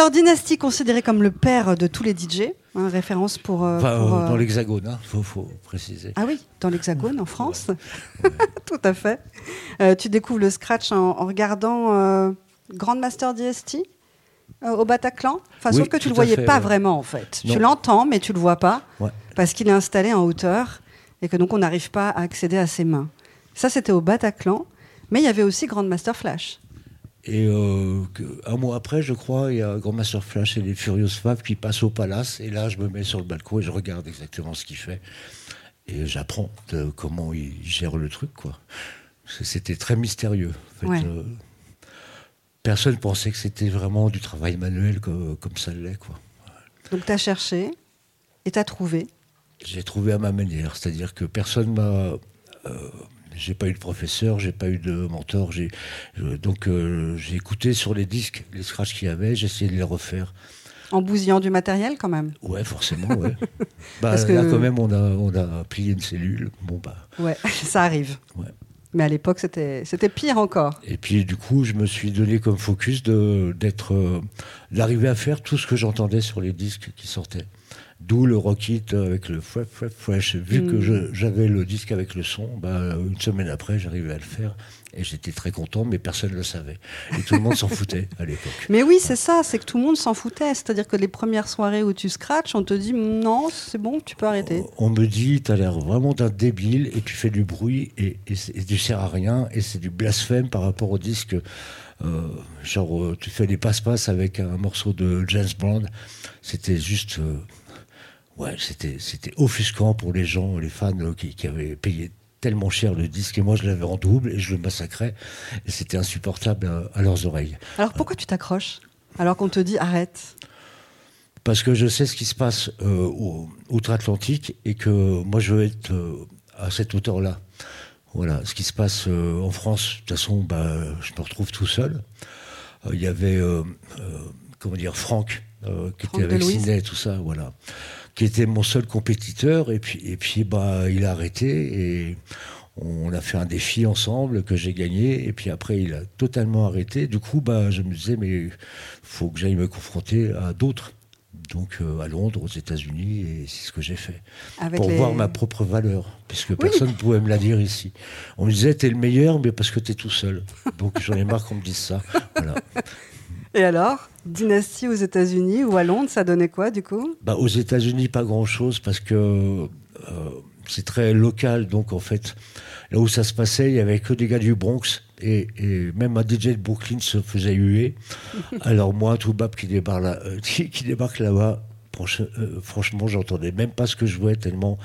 Alors, Dynasty, considéré comme le père de tous les DJ, référence pour... dans l'Hexagone, faut préciser. Ah oui, dans l'Hexagone, en France. Ouais. Tout à fait. Tu découvres le scratch en regardant Grandmaster DST au Bataclan. Enfin, sauf que tu ne le voyais pas vraiment, en fait. Non. Tu l'entends, mais tu ne le vois pas, parce qu'il est installé en hauteur, et que donc on n'arrive pas à accéder à ses mains. Ça, c'était au Bataclan, mais il y avait aussi Grandmaster Flash. Et un mois après, je crois, il y a Grandmaster Flash et les Furious Fab qui passent au Palace. Et là, je me mets sur le balcon et je regarde exactement ce qu'il fait. Et j'apprends comment il gère le truc, quoi. C'était très mystérieux. En fait, personne ne pensait que c'était vraiment du travail manuel comme ça l'est, quoi. Donc, tu as cherché et tu as trouvé. J'ai trouvé à ma manière. C'est-à-dire que personne m'a... j'ai pas eu de professeur, j'ai pas eu de mentor. Donc j'ai écouté sur les disques les scratchs qu'il y avait, j'ai essayé de les refaire. En bousillant du matériel quand même. Ouais, forcément, ouais. Parce que... Là quand même on a plié une cellule. Bon bah. Ouais, ça arrive. Ouais. Mais à l'époque c'était pire encore. Et puis du coup je me suis donné comme focus d'arriver à faire tout ce que j'entendais sur les disques qui sortaient. D'où le Rock It avec le fresh. Vu que j'avais le disque avec le son, une semaine après, j'arrivais à le faire. Et j'étais très content, mais personne ne le savait. Et tout le monde s'en foutait à l'époque. Mais oui, c'est ça, c'est que tout le monde s'en foutait. C'est-à-dire que les premières soirées où tu scratches, on te dit non, c'est bon, tu peux arrêter. On me dit, t'as l'air vraiment d'un débile et tu fais du bruit et tu sers à rien. Et c'est du blasphème par rapport au disque. Tu fais des passe-passe avec un morceau de James Brown. C'était juste... c'était offusquant pour les gens, les fans qui avaient payé tellement cher le disque, et moi je l'avais en double et je le massacrais, et c'était insupportable à leurs oreilles. Alors pourquoi tu t'accroches alors qu'on te dit arrête? Parce que je sais ce qui se passe outre-Atlantique et que moi je veux être à cette hauteur-là. Voilà, ce qui se passe en France, de toute façon, je me retrouve tout seul. Il y avait, Franck, qui était avec Sidney, tout ça, voilà, qui était mon seul compétiteur, et puis il a arrêté, et on a fait un défi ensemble que j'ai gagné, et puis après il a totalement arrêté. Du coup, je me disais, mais il faut que j'aille me confronter à d'autres. Donc à Londres, aux États-Unis, et c'est ce que j'ai fait. Pour voir ma propre valeur, puisque personne ne pouvait me la dire ici. On me disait, t'es le meilleur, mais parce que t'es tout seul. Donc j'en ai marre qu'on me dise ça. Voilà. Et alors, Dynasty aux États-Unis ou à Londres, ça donnait quoi du coup ? Aux États-Unis, pas grand-chose, parce que c'est très local. Donc en fait, là où ça se passait, il n'y avait que des gars du Bronx, et même un DJ de Brooklyn se faisait huer. Alors moi, un Toubab qui débarque là-bas, franchement, j'entendais même pas ce que je jouais tellement.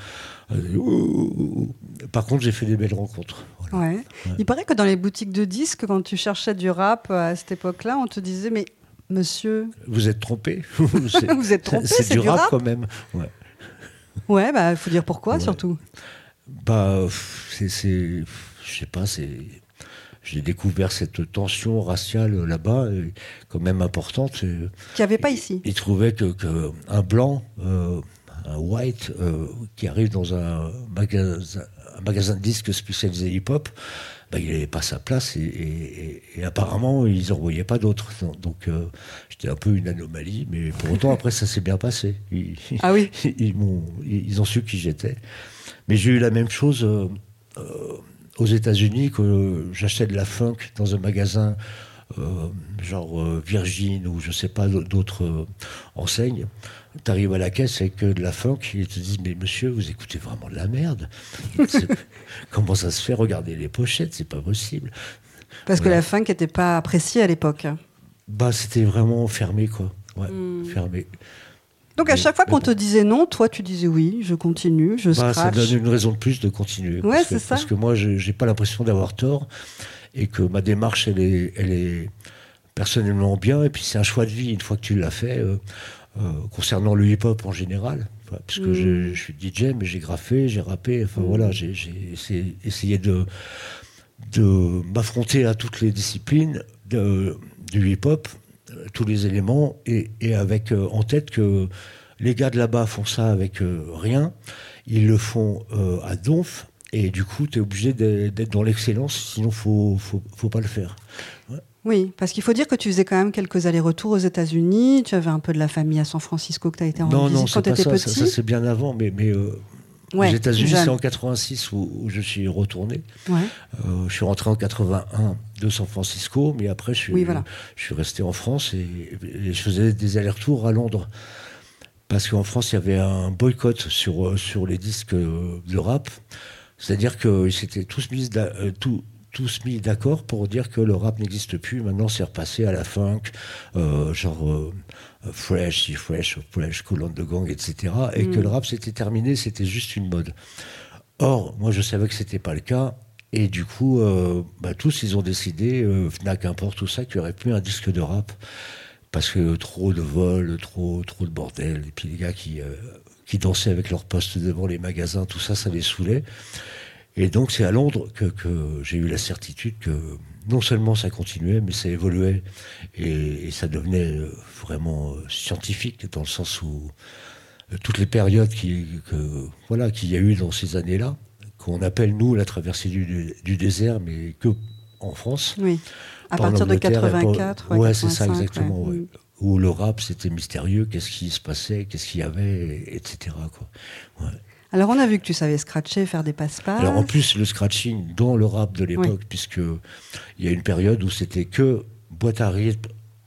Par contre, j'ai fait des belles rencontres. Voilà. Ouais. Il paraît que dans les boutiques de disques, quand tu cherchais du rap à cette époque-là, on te disait mais monsieur, vous êtes trompé. Vous êtes trompé, c'est du rap quand même. Ouais. Ouais, faut dire pourquoi surtout. Je sais pas, j'ai découvert cette tension raciale là-bas, quand même importante. Qu'il n'y avait pas ici. Ils trouvaient qu'un blanc, un white, qui arrive dans un magasin de disques spécialisé hip-hop, il n'avait pas sa place, et apparemment, ils n'en voyaient pas d'autres. Donc, j'étais un peu une anomalie, mais pour autant, après, ça s'est bien passé. Ah oui. Ils ont su qui j'étais. Mais j'ai eu la même chose aux États-Unis, que j'achetais de la funk dans un magasin Virgin ou je sais pas d'autres enseignes. Tu arrives à la caisse avec de la funk, ils te disent mais monsieur, vous écoutez vraiment de la merde. Comment ça se fait? Regardez les pochettes, c'est pas possible. Parce que la funk n'était pas appréciée à l'époque. C'était vraiment fermé, quoi. Ouais, fermé. Donc à chaque fois qu'on te disait non, toi tu disais oui, je continue, je scratch. Ça donne une raison de plus de continuer. Ouais, c'est ça. Parce que moi, j'ai pas l'impression d'avoir tort, et que ma démarche, elle est personnellement bien, et puis c'est un choix de vie une fois que tu l'as fait, concernant le hip-hop en général. Puisque je suis DJ, mais j'ai graffé, j'ai rappé, voilà, j'ai essayé de m'affronter à toutes les disciplines du hip-hop, tous les éléments, et avec en tête que les gars de là-bas font ça avec rien, ils le font à donf, et du coup tu es obligé d'être dans l'excellence, sinon faut pas le faire. Ouais. Oui, parce qu'il faut dire que tu faisais quand même quelques allers-retours aux États-Unis. Tu avais un peu de la famille à San Francisco que tu as été en visite quand tu étais petit. Ça c'est bien avant, mais aux États-Unis, c'est en 86 où je suis retourné. Ouais. Je suis rentré en 81 de San Francisco, mais après je suis resté en France et je faisais des allers-retours à Londres. Parce qu'en France, il y avait un boycott sur les disques de rap. C'est-à-dire qu'ils s'étaient tous mis d'accord pour dire que le rap n'existe plus. Maintenant, c'est repassé à la funk, Fresh, Cool and the Gang, etc. Et que le rap, c'était terminé, c'était juste une mode. Or, moi, je savais que c'était pas le cas. Et du coup, tous, ils ont décidé, Fnac, importe tout ça, qu'il n'y aurait plus un disque de rap. Parce que trop de vols, trop de bordel. Et puis les gars qui dansaient avec leurs postes devant les magasins, tout ça, ça les saoulait. Et donc c'est à Londres que j'ai eu la certitude que non seulement ça continuait, mais ça évoluait. Et ça devenait vraiment scientifique, dans le sens où toutes les périodes qu'il y a eu dans ces années-là, qu'on appelle, nous, la traversée du désert, mais que en France. Oui. À partir de 84, ouais, c'est ça exactement. Ouais. Ouais. Où le rap, c'était mystérieux, qu'est-ce qui se passait, qu'est-ce qu'il y avait, etc. Quoi. Ouais. Alors on a vu que tu savais scratcher, faire des passe-passe. Alors en plus, le scratching dans le rap de l'époque, puisque il y a une période où c'était que boîte à rythme,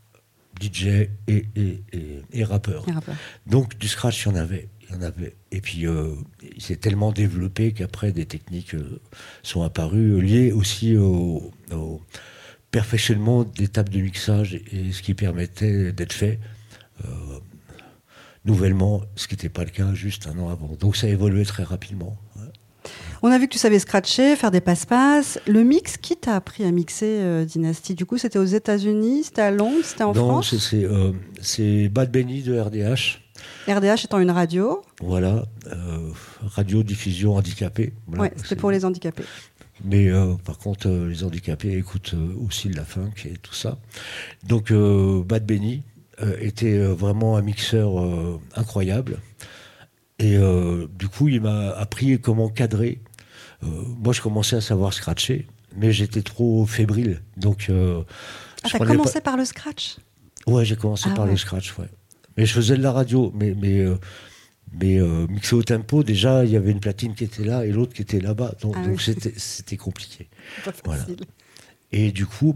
DJ et rappeur. Donc du scratch, il y en avait. Et puis il s'est tellement développé qu'après des techniques sont apparues, liées aussi au perfectionnement des tables de mixage et ce qui permettait d'être fait nouvellement, ce qui n'était pas le cas juste un an avant. Donc ça a évolué très rapidement. Ouais. On a vu que tu savais scratcher, faire des passe-passe. Le mix, qui t'a appris à mixer Dynasty? Du coup, c'était aux États-Unis, c'était à Londres, c'était en France? Non, c'est Bad Benny de RDH. RDH étant une radio. Voilà, radio-diffusion handicapée. Voilà, ouais, c'était pour les handicapés. Mais par contre, les handicapés écoutent aussi de la funk et tout ça. Donc Bad Benny était vraiment un mixeur incroyable. Et du coup, il m'a appris comment cadrer. Moi, je commençais à savoir scratcher, mais j'étais trop fébrile. Donc, t'as commencé par le scratch? Ouais, j'ai commencé par le scratch, ouais. Mais je faisais de la radio, mais mixé au tempo, déjà, il y avait une platine qui était là et l'autre qui était là-bas. Donc c'était compliqué. Pas facile. Voilà. Et du coup,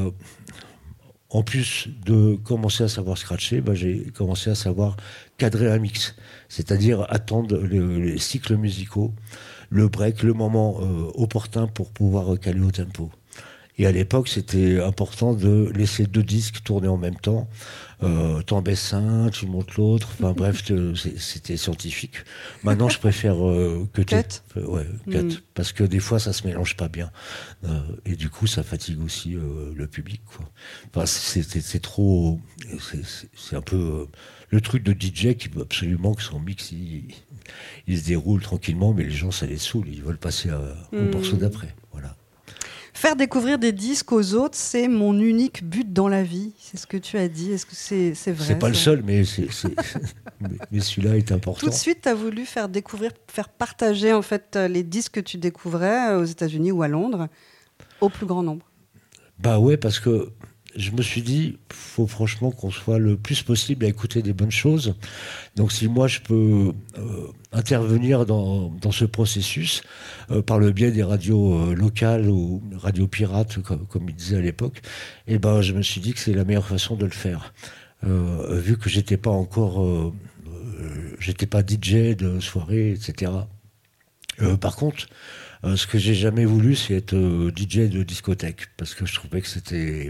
en plus de commencer à savoir scratcher, j'ai commencé à savoir cadrer un mix. C'est-à-dire attendre les cycles musicaux, le break, le moment opportun pour pouvoir caler au tempo. Et à l'époque, c'était important de laisser deux disques tourner en même temps. T'en baisses un, tu montes l'autre. Enfin bref, c'était scientifique. Maintenant, je préfère cut. Cut. Parce que des fois, ça se mélange pas bien. Et du coup, ça fatigue aussi le public, quoi. Enfin, c'est trop... C'est un peu le truc de DJ qui veut absolument que son mix, il se déroule tranquillement, mais les gens, ça les saoule. Ils veulent passer au morceau d'après. Voilà. Faire découvrir des disques aux autres, c'est mon unique but dans la vie. C'est ce que tu as dit. Est-ce que c'est vrai? C'est pas le seul, mais mais celui-là est important. Tout de suite, tu as voulu faire découvrir, faire partager en fait les disques que tu découvrais aux États-Unis ou à Londres au plus grand nombre. Bah ouais, parce que je me suis dit, faut franchement qu'on soit le plus possible à écouter des bonnes choses. Donc si moi je peux intervenir dans ce processus par le biais des radios locales ou radios pirates, comme ils disaient à l'époque, et je me suis dit que c'est la meilleure façon de le faire. Vu que j'étais pas encore, j'étais pas DJ de soirée, etc. Par contre, ce que j'ai jamais voulu, c'est être DJ de discothèque, parce que je trouvais que c'était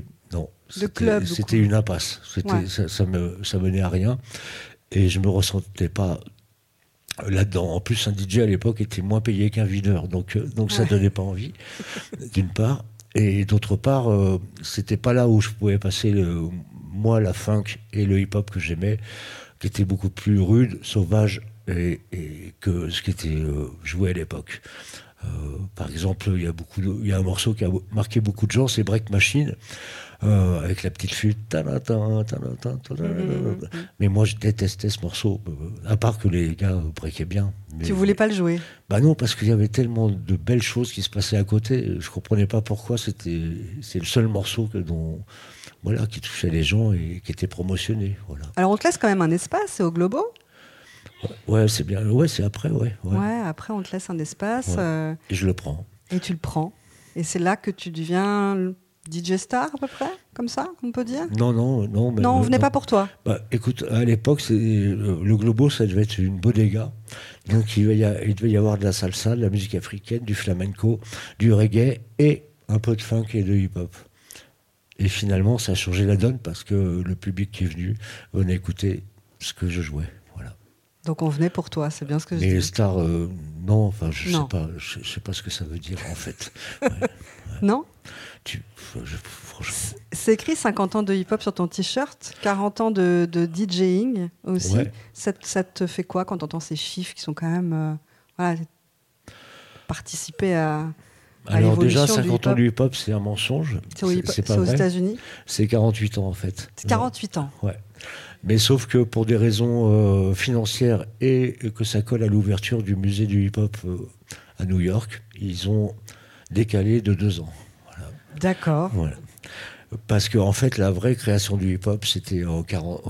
une impasse. Ça menait à rien, et je me ressentais pas là-dedans. En plus, un DJ à l'époque était moins payé qu'un videur, donc ça donnait pas envie, d'une part, et d'autre part, c'était pas là où je pouvais passer moi la funk et le hip-hop que j'aimais, qui était beaucoup plus rude, sauvage, et que ce qui était joué à l'époque. Par exemple, il y a un morceau qui a marqué beaucoup de gens, c'est Break Machine, avec la petite flûte. Mais moi, je détestais ce morceau, à part que les gars breakaient bien. Mais, tu voulais pas le jouer? Bah non, parce qu'il y avait tellement de belles choses qui se passaient à côté. Je comprenais pas pourquoi c'est le seul morceau qui touchait les gens et qui était promotionné. Voilà. Alors on te laisse quand même un espace, c'est au Globo? Ouais, c'est bien. Ouais, c'est après, ouais. Ouais, après on te laisse un espace. Ouais. Et je le prends. Et tu le prends. Et c'est là que tu deviens DJ star à peu près, comme ça, on peut dire? Non. Non, on venait pas pour toi. Bah, écoute, à l'époque, le Globo, ça devait être une bodega. Donc il devait y avoir de la salsa, de la musique africaine, du flamenco, du reggae et un peu de funk et de hip-hop. Et finalement, ça a changé la donne parce que le public qui est venu venait écouter ce que je jouais. Voilà. Donc on venait pour toi, c'est bien ce que je dis. Mais les stars, non, enfin, je sais pas ce que ça veut dire en fait. Ouais. Non? Franchement. C'est écrit 50 ans de hip-hop sur ton t-shirt, 40 ans de DJing aussi. Ouais. Ça te fait quoi quand tu entends ces chiffres qui sont quand même... participer à Alors l'évolution déjà, 50 ans du du hip-hop, c'est un mensonge. C'est pas aux vrai. États-Unis? C'est 48 ans en fait. C'est 48 ans. Ouais. Mais sauf que pour des raisons financières et que ça colle à l'ouverture du musée du hip-hop à New York, ils ont décalé de 2 ans. Voilà. D'accord. Voilà. Parce qu'en fait, la vraie création du hip-hop, c'était en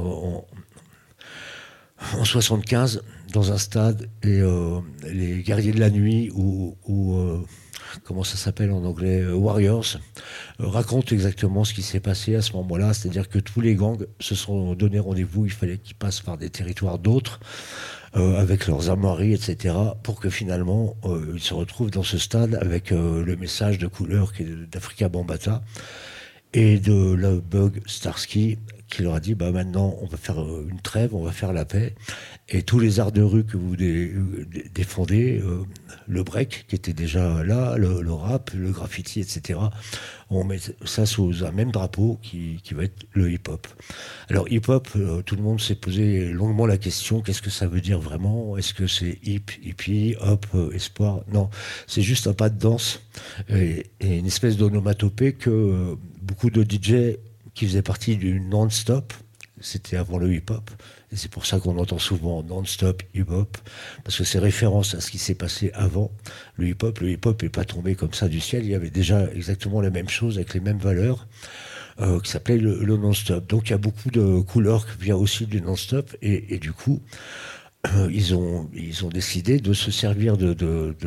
75, dans un stade, et les guerriers de la nuit, ou comment ça s'appelle en anglais, Warriors, racontent exactement ce qui s'est passé à ce moment-là. C'est-à-dire que tous les gangs se sont donné rendez-vous, il fallait qu'ils passent par des territoires d'autres, avec leurs armoiries, etc., pour que finalement, ils se retrouvent dans ce stade avec le message de couleur qui est d'Africa Bambaataa, et de Love Bug Starsky, qui leur a dit maintenant on va faire une trêve, on va faire la paix, et tous les arts de rue que vous défendez, le break qui était déjà là, le rap, le graffiti, etc., on met ça sous un même drapeau qui va être le hip-hop. Alors hip-hop, tout le monde s'est posé longuement la question, qu'est-ce que ça veut dire vraiment? Est-ce que c'est hippie, hop, espoir? Non, c'est juste un pas de danse et une espèce d'onomatopée que beaucoup de DJ qui faisaient partie du non-stop, c'était avant le hip-hop, et c'est pour ça qu'on entend souvent non-stop hip-hop, parce que c'est référence à ce qui s'est passé avant le hip-hop. Le hip-hop n'est pas tombé comme ça du ciel, il y avait déjà exactement la même chose, avec les mêmes valeurs, qui s'appelait le non-stop. Donc il y a beaucoup de couleurs qui viennent aussi du non-stop, et du coup, ils ont décidé de se servir de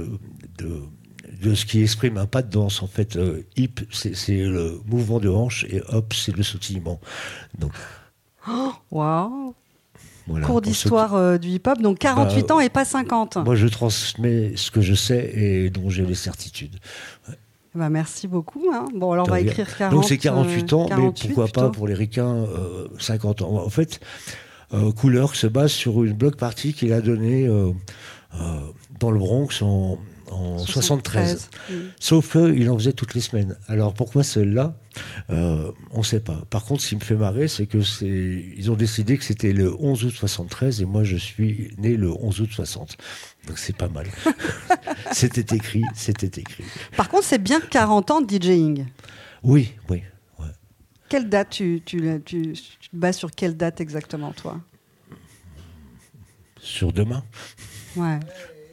ce qui exprime un pas de danse. En fait, hip, c'est le mouvement de hanche, et hop, c'est le sautillement. Donc, waouh! Voilà, cours d'histoire du hip-hop, donc 48 ans et pas 50. Moi, je transmets ce que je sais et dont j'ai les certitudes. Ouais. Merci beaucoup. Hein. Bon, alors on va écrire 40. Donc c'est 48 ans, 48 mais pourquoi plutôt. pas pour les ricains 50 ans. En fait, Couleur se base sur une block party qu'il a donnée dans le Bronx en 73. Sauf qu'il en faisait toutes les semaines. Alors pourquoi celle-là, on ne sait pas. Par contre, ce qui me fait marrer, c'est que ils ont décidé que c'était le 11 août 73 et moi je suis né le 11 août 60. Donc c'est pas mal. C'était écrit. Par contre, c'est bien 40 ans de DJing. Oui. Quelle date tu te bases sur quelle date exactement, toi? Sur demain. Ouais.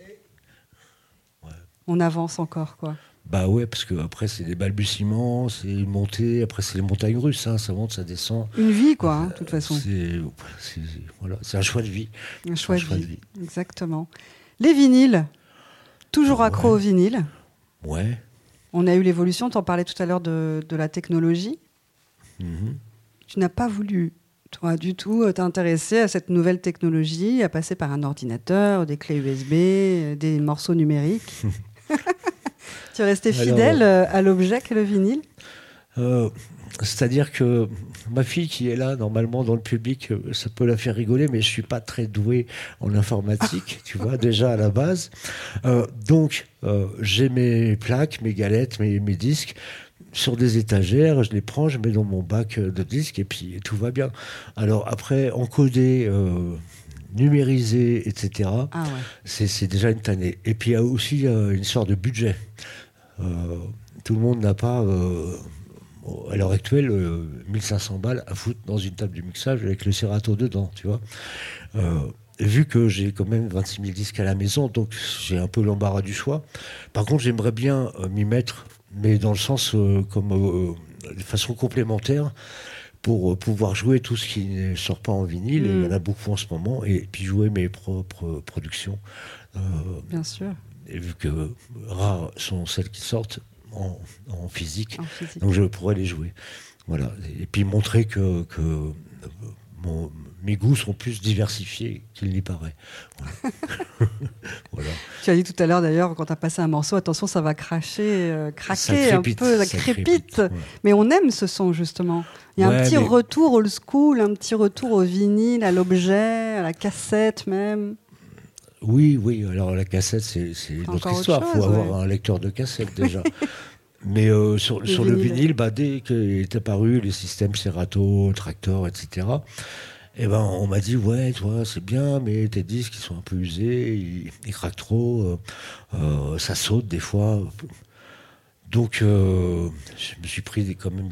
On avance encore, quoi. Bah ouais, parce que après c'est des balbutiements, c'est une montée, après c'est les montagnes russes, hein, ça monte, ça descend. Une vie, quoi, de toute façon. C'est un choix de vie. Un choix de vie, exactement. Les vinyles, toujours accro aux vinyles. Ouais. On a eu l'évolution, tu en parlais tout à l'heure de la technologie. Mm-hmm. Tu n'as pas voulu, toi, du tout t'intéresser à cette nouvelle technologie, à passer par un ordinateur, des clés USB, des morceaux numériques. Tu es resté fidèle à l'objet qu'est le vinyle? C'est-à-dire que ma fille qui est là, normalement, dans le public, ça peut la faire rigoler, mais je ne suis pas très doué en informatique, tu vois, déjà à la base. Donc, j'ai mes plaques, mes galettes, mes disques sur des étagères, je les prends, je mets dans mon bac de disques et puis tout va bien. Alors après, encoder numérisé, etc. Ah ouais. C'est déjà une tannée. Et puis il y a aussi une sorte de budget. Tout le monde n'a pas, à l'heure actuelle, 1500 balles à foutre dans une table de mixage avec le Serato dedans, tu vois. Vu que j'ai quand même 26 000 disques à la maison, donc j'ai un peu l'embarras du choix. Par contre, j'aimerais bien m'y mettre, mais dans le sens de façon complémentaire, pour pouvoir jouer tout ce qui ne sort pas en vinyle, et il y en a beaucoup en ce moment, et puis jouer mes propres productions. Bien sûr. Et vu que rares sont celles qui sortent en physique, physique, donc je pourrais les jouer. Voilà. Et puis montrer que mes goûts sont plus diversifiés qu'il n'y paraît. Voilà. Voilà. Tu as dit tout à l'heure d'ailleurs, quand tu as passé un morceau, attention, ça va craquer un peu, ça crépite. Ouais. Mais on aime ce son justement. Il y a un petit retour old school, un petit retour au vinyle, à l'objet, à la cassette même. Oui, alors la cassette, c'est notre histoire. Il faut avoir un lecteur de cassette déjà. Mais sur le vinyle, dès qu'est apparu les systèmes Serato, Tractor, etc., on m'a dit, ouais, toi, c'est bien, mais tes disques, ils sont un peu usés, ils craquent trop, ça saute des fois. Donc, je me suis pris quand même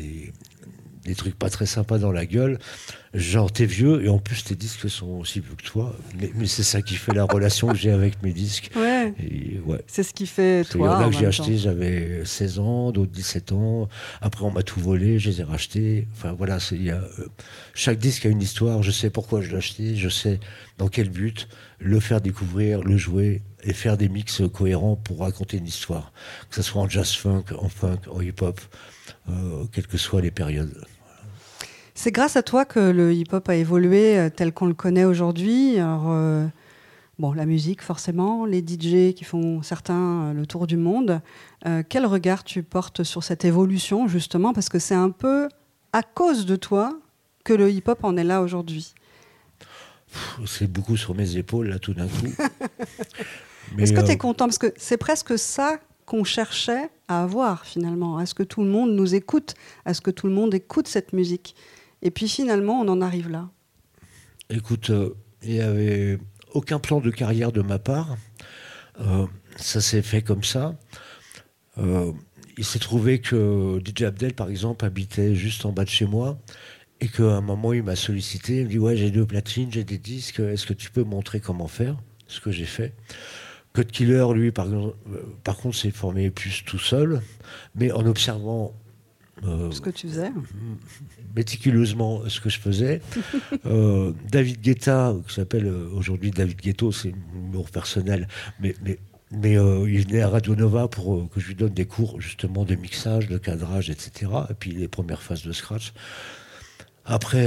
des trucs pas très sympas dans la gueule. Genre, t'es vieux, et en plus, tes disques sont aussi vieux que toi. Mais c'est ça qui fait la relation que j'ai avec mes disques. Ouais. Et, ouais. C'est ce qui fait toi. Il y en a que j'ai acheté, j'avais 16 ans, d'autres 17 ans. Après, on m'a tout volé, je les ai rachetés. Enfin, voilà, chaque disque a une histoire. Je sais pourquoi je l'ai acheté, je sais dans quel but. Le faire découvrir, le jouer, et faire des mix cohérents pour raconter une histoire. Que ce soit en jazz-funk, en funk, en hip-hop, quelles que soient les périodes. C'est grâce à toi que le hip-hop a évolué tel qu'on le connaît aujourd'hui. Alors, la musique, forcément, les DJ qui font certains le tour du monde. Quel regard tu portes sur cette évolution, justement, parce que c'est un peu à cause de toi que le hip-hop en est là aujourd'hui. C'est beaucoup sur mes épaules, là, tout d'un coup. Mais est-ce que tu es content? Parce que c'est presque ça qu'on cherchait à avoir, finalement. Est-ce que tout le monde nous écoute? Est-ce que tout le monde écoute cette musique? Et puis finalement, on en arrive là. Écoute, il n'y avait aucun plan de carrière de ma part. Ça s'est fait comme ça. Il s'est trouvé que DJ Abdel, par exemple, habitait juste en bas de chez moi et qu'à un moment, il m'a sollicité. Il me dit « Ouais, j'ai 2 platines, j'ai des disques. Est-ce que tu peux me montrer comment faire ?» Ce que j'ai fait. Cut Killer, lui, par contre, s'est formé plus tout seul, mais en observant ce que tu faisais, méticuleusement ce que je faisais. David Guetta, qui s'appelle aujourd'hui David Ghetto, c'est mon numéro personnel, mais il venait à Radio Nova pour que je lui donne des cours justement de mixage, de cadrage, etc. Et puis les premières phases de scratch. Après,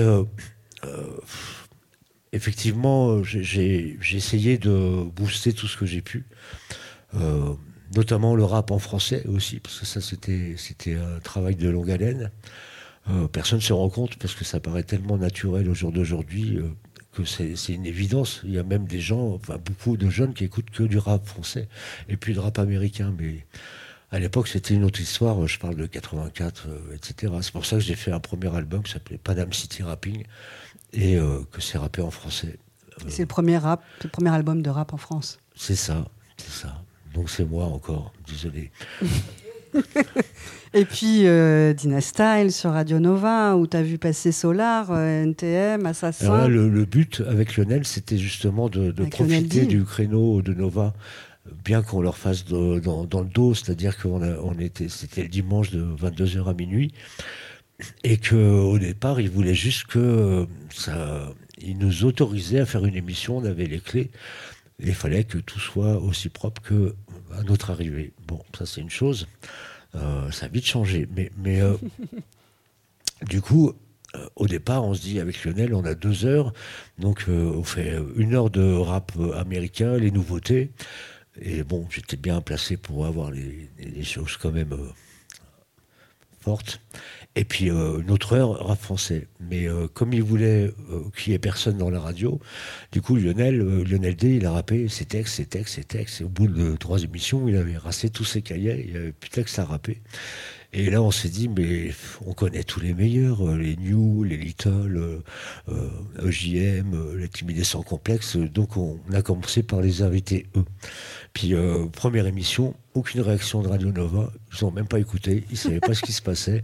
effectivement, j'ai essayé de booster tout ce que j'ai pu. Notamment le rap en français aussi, parce que ça c'était un travail de longue haleine. Personne ne se rend compte, parce que ça paraît tellement naturel au jour d'aujourd'hui, que c'est une évidence. Il y a même des gens, beaucoup de jeunes qui écoutent que du rap français, et puis de rap américain. Mais à l'époque, c'était une autre histoire, je parle de 84, etc. C'est pour ça que j'ai fait un premier album qui s'appelait Panam City Rapping, et que c'est rappé en français. C'est le premier album de rap en France. C'est ça. Donc c'est moi encore, désolé. Et puis Dina Style sur Radio Nova, où tu as vu passer Solar, NTM, Assassin. Alors là, le but avec Lionel, c'était justement de profiter du créneau de Nova, bien qu'on leur fasse dans le dos, c'est-à-dire c'était le dimanche de 22h à minuit, et qu'au départ, ils voulaient juste ils nous autorisaient à faire une émission, on avait les clés. Il fallait que tout soit aussi propre qu'à notre arrivée. Bon, ça c'est une chose. Ça a vite changé. Mais du coup, au départ, on se dit avec Lionel, on a 2 heures. Donc on fait 1 heure de rap américain, les nouveautés. Et bon, j'étais bien placé pour avoir les choses quand même fortes. Et puis une autre heure, rap français. Mais comme il voulait qu'il n'y ait personne dans la radio, du coup, Lionel D, il a rappé ses textes. Et au bout de 3 émissions, il avait rassé tous ses cahiers, il n'y avait plus de texte à rapper. Et là, on s'est dit, mais on connaît tous les meilleurs, les New, les Little, EJM, les Timidés sans complexe. Donc, on a commencé par les inviter, eux. Puis, première émission, aucune réaction de Radio Nova. Ils n'ont même pas écouté, ils ne savaient pas ce qui se passait.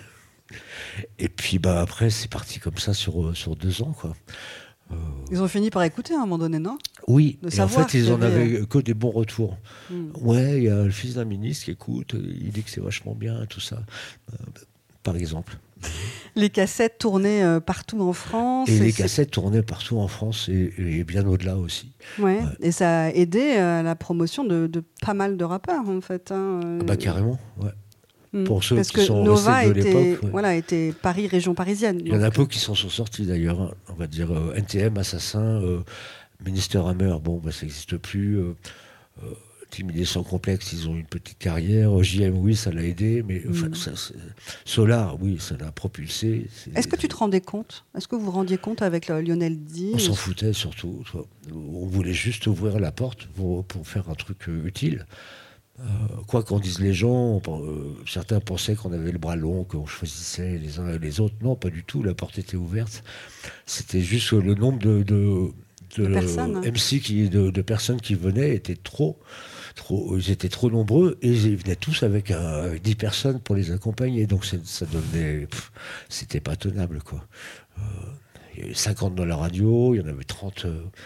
Et puis, après, c'est parti comme ça sur 2 ans, quoi. Ils ont fini par écouter à un moment donné, non? Oui, et en fait, ils en avaient que des bons retours. Ouais, il y a le fils d'un ministre qui écoute, il dit que c'est vachement bien, tout ça, par exemple. Les cassettes tournaient partout en France. Et les cassettes tournaient partout en France et bien au-delà aussi. Ouais. Et ça a aidé à la promotion de pas mal de rappeurs, en fait. Hein. Carrément, ouais. Pour ceux parce qui que sont Nova restés de l'époque. Voilà, était Paris, région parisienne. Il y en a peu qui s'en sont sortis d'ailleurs. Hein. On va dire NTM, Assassin, Minister Hammer, ça n'existe plus. Timidés sans complexe, ils ont une petite carrière. JM, oui, ça l'a aidé, mais Solar, oui, ça l'a propulsé. Est-ce que tu te rendais compte? Est-ce que vous vous rendiez compte avec Lionel D? On s'en foutait surtout. On voulait juste ouvrir la porte pour faire un truc utile. Quoi qu'en disent les gens, certains pensaient qu'on avait le bras long, qu'on choisissait les uns et les autres. Non, pas du tout, la porte était ouverte. C'était juste le nombre de personnes, MC, de personnes qui venaient était trop. Ils étaient trop nombreux et ils venaient tous avec 10 personnes pour les accompagner. Donc ça devenait... c'était pas tenable, quoi. Il y avait 50 dans la radio, il y en avait 30...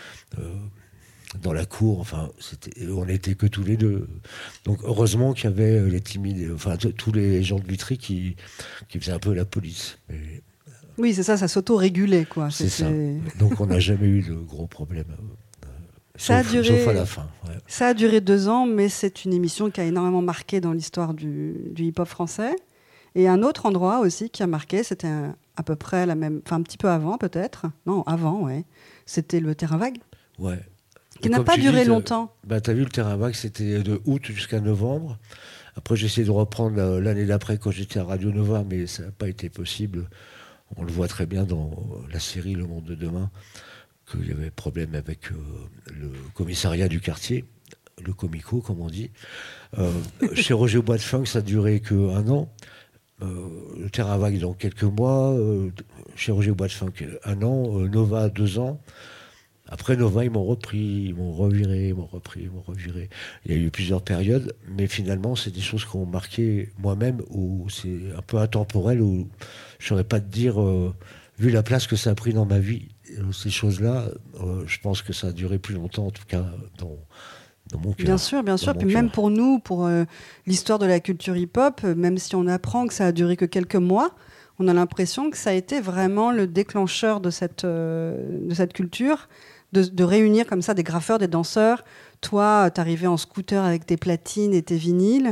dans la cour, on n'était que tous les deux. Donc heureusement qu'il y avait les timides, tous les gens de Vitry qui faisaient un peu la police. Mais, oui, c'est ça s'auto-régulait, quoi. C'est ça. Donc on n'a jamais eu de gros problèmes. Sauf à la fin. Ouais. Ça a duré 2 ans, mais c'est une émission qui a énormément marqué dans l'histoire du hip-hop français. Et un autre endroit aussi qui a marqué, c'était à peu près la même... un petit peu avant peut-être. Non, avant, ouais. C'était le Terrain Vague. Ouais. Qui n'a pas duré longtemps. T'as vu, le Terrain Vague, c'était de août jusqu'à novembre. Après, j'ai essayé de reprendre l'année d'après quand j'étais à Radio Nova, mais ça n'a pas été possible. On le voit très bien dans la série Le Monde de Demain, qu'il y avait problème avec le commissariat du quartier, le comico, comme on dit. Chez Roger Bois de Funk, ça a duré qu'un an. Le Terrain Vague, donc quelques mois. Chez Roger Bois de Funk, 1 an. Nova, 2 ans. Après Nova, ils m'ont repris, ils m'ont reviré. Il y a eu plusieurs périodes, mais finalement, c'est des choses qui ont marqué moi-même, où c'est un peu intemporel, où je ne saurais pas te dire, vu la place que ça a pris dans ma vie, ces choses-là, je pense que ça a duré plus longtemps, en tout cas, dans mon cœur. Bien sûr. Puis même pour nous, pour l'histoire de la culture hip-hop, même si on apprend que ça a duré que quelques mois, on a l'impression que ça a été vraiment le déclencheur de cette culture, de réunir comme ça des graffeurs, des danseurs. Toi, t'arrivais en scooter avec tes platines et tes vinyles.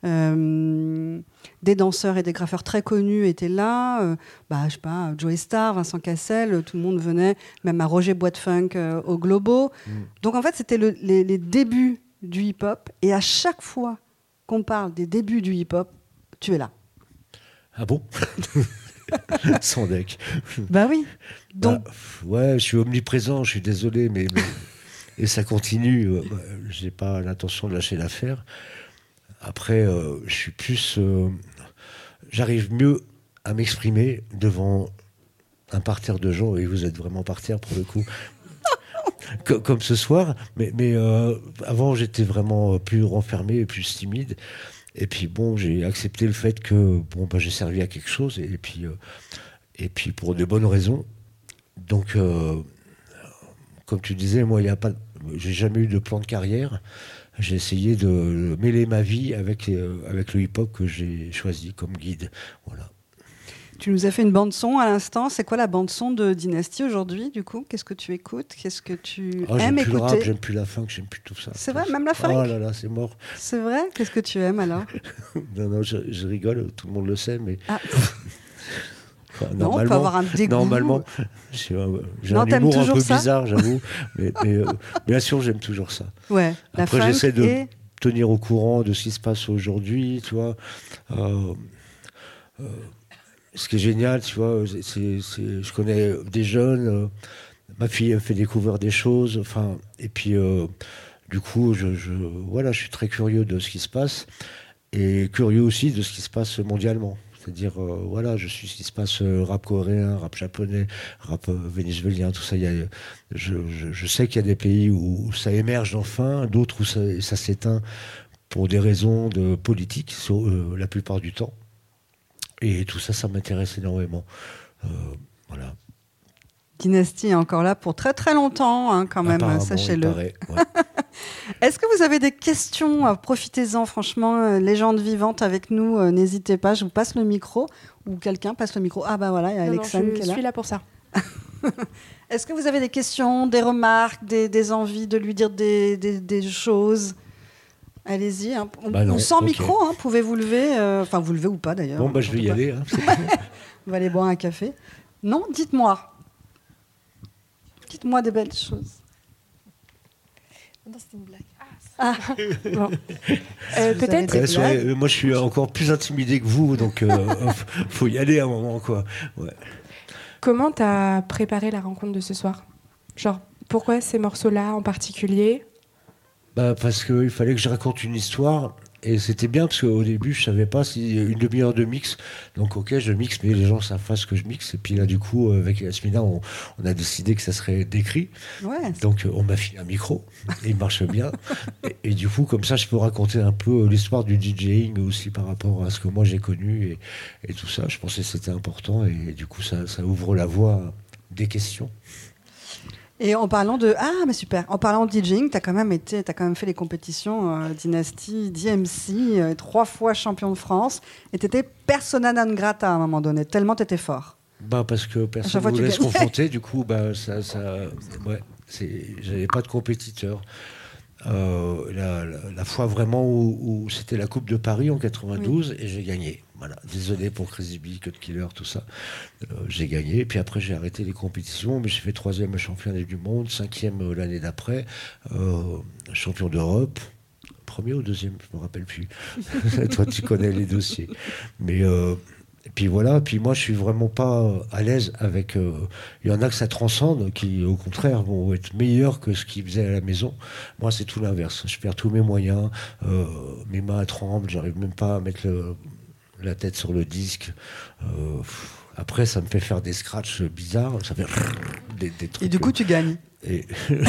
Des danseurs et des graffeurs très connus étaient là. Je sais pas, Joey Starr, Vincent Cassel, tout le monde venait, même à Roger Bois de Funk au Globo. Donc en fait, c'était les débuts du hip-hop. Et à chaque fois qu'on parle des débuts du hip-hop, tu es là. Ah bon? Sans deck. Bah oui. Donc... ouais, je suis omniprésent, je suis désolé, mais et ça continue. J'ai pas l'intention de lâcher l'affaire. Après, je suis plus... j'arrive mieux à m'exprimer devant un parterre de gens, et vous êtes vraiment parterre pour le coup, comme ce soir. Mais avant, j'étais vraiment plus renfermé et plus timide. Et puis j'ai accepté le fait que j'ai servi à quelque chose, et puis pour de bonnes raisons. Donc, comme tu disais, moi, j'ai jamais eu de plan de carrière. J'ai essayé de mêler ma vie avec le hip-hop que j'ai choisi comme guide. Voilà. Tu nous as fait une bande-son à l'instant. C'est quoi la bande-son de Dynasty aujourd'hui, du coup? Qu'est-ce que tu écoutes? Qu'est-ce que tu aimes écouter? J'aime plus le rap, j'aime plus la funk, j'aime plus tout ça. C'est vrai, même la funk? Oh là là, c'est mort. C'est vrai? Qu'est-ce que tu aimes alors? Non, je rigole, tout le monde le sait, mais... Ah. Non, on peut avoir un dégoût. Normalement, j'ai un humour un peu bizarre, j'avoue. mais bien sûr, j'aime toujours ça. Ouais, après, j'essaie de tenir au courant de ce qui se passe aujourd'hui, tu vois. Ce qui est génial, tu vois, je connais des jeunes, ma fille me fait découvrir des choses, et puis du coup, je suis très curieux de ce qui se passe. et curieux aussi de ce qui se passe mondialement. C'est-à-dire, voilà, je suis ce qui se passe rap coréen, rap japonais, rap vénézuélien, tout ça. Je sais qu'il y a des pays où ça émerge enfin, d'autres où ça s'éteint pour des raisons de politique, la plupart du temps. Et tout ça, ça m'intéresse énormément. Voilà. Dynasty est encore là pour très très longtemps, hein, quand même, sachez-le. Ouais. Est-ce que vous avez des questions? Profitez-en, franchement, légende vivante avec nous, n'hésitez pas, je vous passe le micro, ou quelqu'un passe le micro. Ah bah voilà, il y a Alexandre qui est là. Je suis là pour ça. Est-ce que vous avez des questions, des remarques, des envies de lui dire des choses? Allez-y, hein. Ou sans micro, hein, pouvez-vous lever, enfin vous levez ou pas d'ailleurs. Bon, je vais y aller. Hein. On va aller boire un café. Non, dites-moi. Dites-moi des belles choses. Non, c'était une blague. Bon. Peut-être. Moi, je suis encore plus intimidé que vous, donc faut y aller à un moment, quoi. Ouais. Comment t'as préparé la rencontre de ce soir? Genre, pourquoi ces morceaux-là en particulier? Parce qu'il fallait que je raconte une histoire. Et c'était bien parce qu'au début, je savais pas si une demi-heure de mix. Donc, ok, je mixe, mais les gens savent pas ce que je mixe. Et puis là, du coup, avec Yasmina, on a décidé que ça serait décrit. Ouais. Donc, on m'a filé un micro. Et il marche bien. Et du coup, comme ça, je peux raconter un peu l'histoire du DJing aussi par rapport à ce que moi j'ai connu et tout ça. Je pensais que c'était important. Et du coup, ça ouvre la voie à des questions. Et en parlant de... Ah, mais super. En parlant de DJing, tu as quand même fait les compétitions Dynasty, DMC, 3 fois champion de France. Et tu étais persona non grata à un moment donné, tellement tu étais fort. Parce que personne ne voulait se confronter. Du coup, j'avais pas de compétiteur. La fois vraiment où c'était la Coupe de Paris en 92, oui. Et j'ai gagné. Voilà. Désolé pour Crazy B, Cut Killer, tout ça. J'ai gagné. Et puis après, j'ai arrêté les compétitions, mais j'ai fait 3e championnat du monde, 5e l'année d'après, champion d'Europe. 1er ou 2e, je ne me rappelle plus. Toi, tu connais les dossiers. Mais et puis voilà. Puis moi, je suis vraiment pas à l'aise avec. Il y en a que ça transcende, qui au contraire vont être meilleurs que ce qu'ils faisaient à la maison. Moi, c'est tout l'inverse. Je perds tous mes moyens. Mes mains tremblent. J'arrive même pas à mettre la tête sur le disque. Après, ça me fait faire des scratchs bizarres. Ça fait des trucs. Et du coup, tu gagnes. Et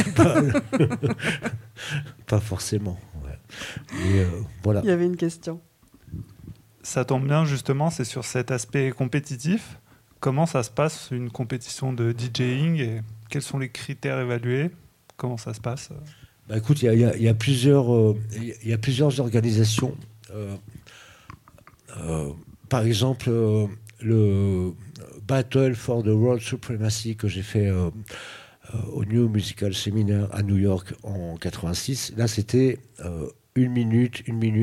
pas forcément. Ouais. Et voilà. Il y avait une question. Ça tombe bien, justement, c'est sur cet aspect compétitif. Comment ça se passe, une compétition de DJing, et quels sont les critères évalués? Comment ça se passe? Écoute, il y a plusieurs organisations. Par exemple, le Battle for the World Supremacy que j'ai fait au New Musical Seminar à New York en 86. Là, c'était 1 minute,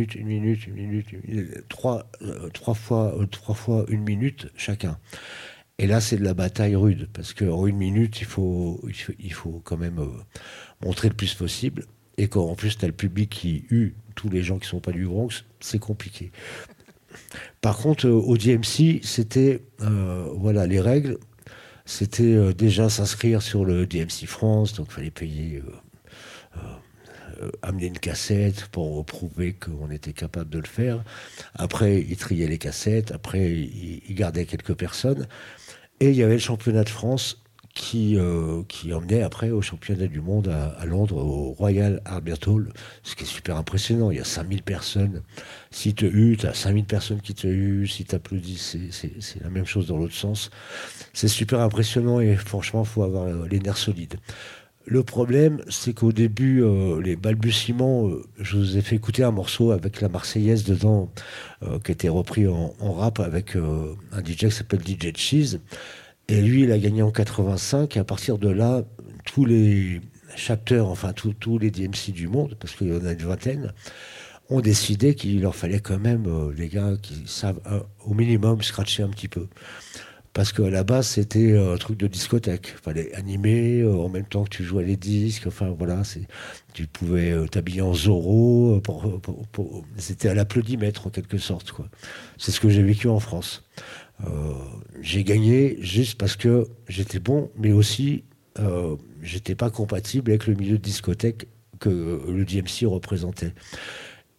3 fois 1 minute chacun. Et là, c'est de la bataille rude, parce qu'en 1 minute, il faut quand même montrer le plus possible. Et qu'en plus, tu as le public qui hue tous les gens qui ne sont pas du Bronx, c'est compliqué. Par contre, au DMC, c'était, les règles, c'était déjà s'inscrire sur le DMC France, donc il fallait payer, amener une cassette pour prouver qu'on était capable de le faire. Après, ils triaient les cassettes, après, ils gardaient quelques personnes. Et il y avait le championnat de France qui emmenait après au championnat du monde à Londres, au Royal Albert Hall, ce qui est super impressionnant. Il y a 5000 personnes. Si tu hues, tu as 5000 personnes qui te huent. Si tu applaudis, c'est la même chose dans l'autre sens. C'est super impressionnant et franchement, il faut avoir les nerfs solides. Le problème, c'est qu'au début, les balbutiements, je vous ai fait écouter un morceau avec la Marseillaise dedans, qui était repris en rap avec un DJ qui s'appelle DJ Cheese. Et lui, il a gagné en 85. Et à partir de là, tous les chapters, enfin tous les DMC du monde, parce qu'il y en a une vingtaine, ont décidé qu'il leur fallait quand même des gars qui savent au minimum scratcher un petit peu. Parce qu'à la base, c'était un truc de discothèque. Il fallait animer en même temps que tu jouais les disques. Enfin, voilà, tu pouvais t'habiller en Zorro. C'était à l'applaudimètre, en quelque sorte, quoi. C'est ce que j'ai vécu en France. J'ai gagné juste parce que j'étais bon, mais aussi j'étais pas compatible avec le milieu de discothèque que le DMC représentait.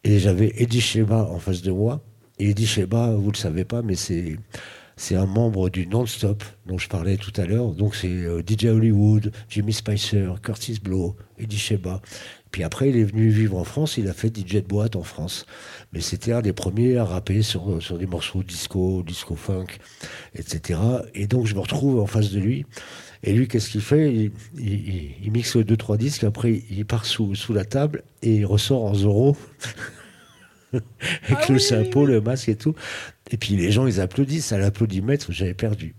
Et j'avais Eddie Sheba en face de moi. Et Eddie Sheba, vous ne le savez pas, mais c'est un membre du Non-Stop dont je parlais tout à l'heure. Donc c'est DJ Hollywood, Jimmy Spicer, Curtis Blow, Eddie Sheba. Puis après, il est venu vivre en France, il a fait DJ de boîte en France. Mais c'était un des premiers à rapper sur des morceaux disco funk, etc. Et donc je me retrouve en face de lui. Et lui, qu'est-ce qu'il fait ? Il mixe 2-3 disques, après il part sous la table et il ressort en Zorro. Avec le chapeau, le masque et tout. Et puis les gens, ils applaudissent. À l'applaudimètre, j'avais perdu.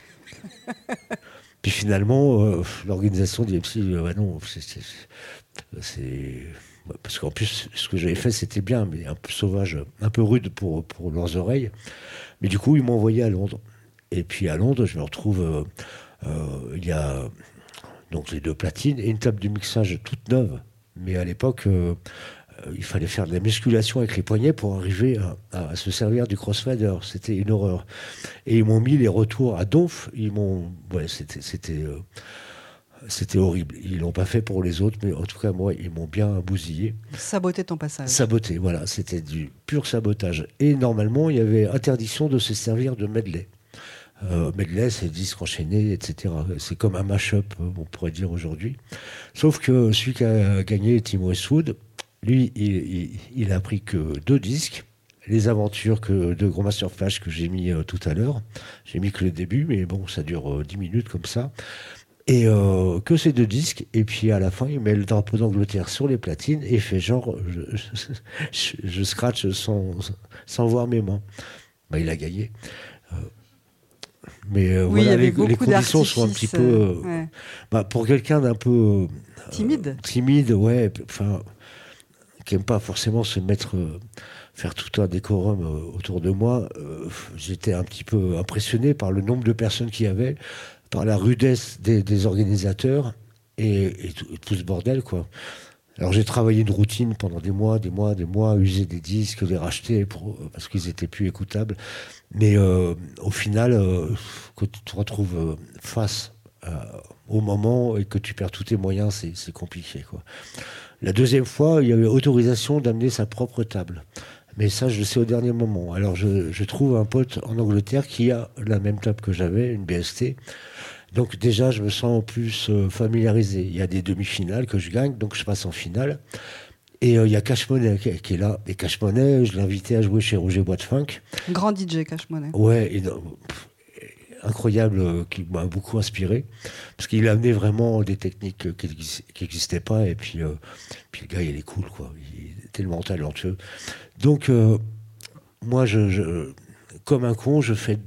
Puis finalement, l'organisation dit non, c'est... Parce qu'en plus, ce que j'avais fait, c'était bien, mais un peu sauvage, un peu rude pour leurs oreilles. Mais du coup, ils m'ont envoyé à Londres. Et puis à Londres, je me retrouve... il y a donc les 2 platines et une table de mixage toute neuve. Mais à l'époque... il fallait faire de la musculation avec les poignets pour arriver à se servir du crossfader. C'était une horreur. Et ils m'ont mis les retours à donf. C'était horrible. Ils l'ont pas fait pour les autres, mais en tout cas, moi, ils m'ont bien bousillé. Saboter ton passage. Saboter, voilà. C'était du pur sabotage. Et normalement, il y avait interdiction de se servir de medley. Medley, c'est disques enchaînés, etc. C'est comme un mash-up, on pourrait dire aujourd'hui. Sauf que celui qui a gagné, Tim Westwood, lui, il a pris que 2 disques, les aventures de Grandmaster Flash que j'ai mis tout à l'heure. J'ai mis que le début, mais bon, ça dure 10 minutes comme ça. Et que ces 2 disques, et puis à la fin, il met le drapeau d'Angleterre sur les platines et fait genre, je scratch sans voir mes mains. Bah, il a gagné. Mais voilà, les conditions sont un petit peu... pour quelqu'un d'un peu... timide, ouais, enfin... qui n'aime pas forcément se mettre, faire tout un décorum autour de moi, j'étais un petit peu impressionné par le nombre de personnes qu'il y avait, par la rudesse des organisateurs et tout ce bordel, quoi. Alors j'ai travaillé une routine pendant des mois, user des disques, les racheter parce qu'ils étaient plus écoutables. Mais au final, quand tu te retrouves face au moment et que tu perds tous tes moyens, c'est compliqué, quoi. La deuxième fois, il y avait autorisation d'amener sa propre table. Mais ça, je le sais au dernier moment. Alors, je trouve un pote en Angleterre qui a la même table que j'avais, une BST. Donc, déjà, je me sens plus familiarisé. Il y a des demi-finales que je gagne, donc je passe en finale. Et il y a Cash Money qui est là. Et Cash Money, je l'ai invité à jouer chez Roger Boîte Funk. Grand DJ, Cash Money. Ouais, incroyable, qui m'a beaucoup inspiré, parce qu'il a amené vraiment des techniques qui n'existaient pas, et puis le gars, il est cool, quoi. Il est tellement talentueux. Donc, moi, comme un con, je fais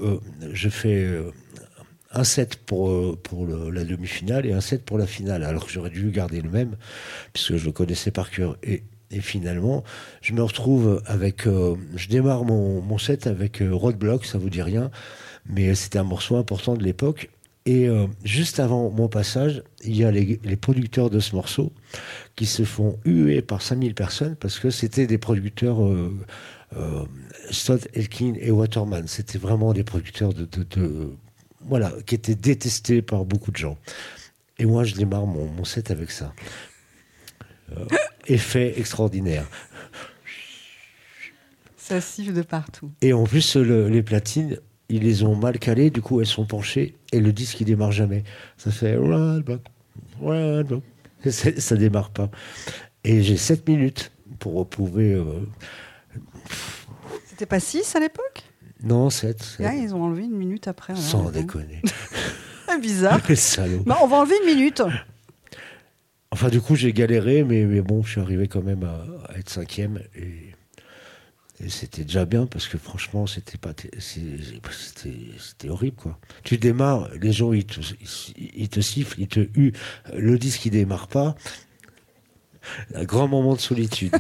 un set pour la demi-finale et un set pour la finale, alors que j'aurais dû garder le même, puisque je le connaissais par cœur. Et finalement, je me retrouve avec... je démarre mon set avec Roadblock, ça vous dit rien, mais c'était un morceau important de l'époque. Et juste avant mon passage, il y a les producteurs de ce morceau qui se font huer par 5000 personnes parce que c'était des producteurs Stott, Elkin et Waterman. C'était vraiment des producteurs voilà, qui étaient détestés par beaucoup de gens. Et moi, je démarre mon set avec ça. Effet extraordinaire. Ça siffle de partout. Et en plus, les platines, ils les ont mal calées, du coup elles sont penchées et le disque il démarre jamais. Ça fait ça démarre pas. Et j'ai 7 minutes pour prouver. C'était pas 6 à l'époque ? Non, 7. Là, ils ont enlevé 1 minute après. Sans déconner. Bizarre. Salaud. Bah, on va enlever 1 minute. Enfin, du coup, j'ai galéré, mais bon, je suis arrivé quand même à être 5e et c'était déjà bien parce que franchement, c'était horrible, quoi. Tu démarres, les gens ils te sifflent, ils te huent, le disque il démarre pas. Un grand moment de solitude.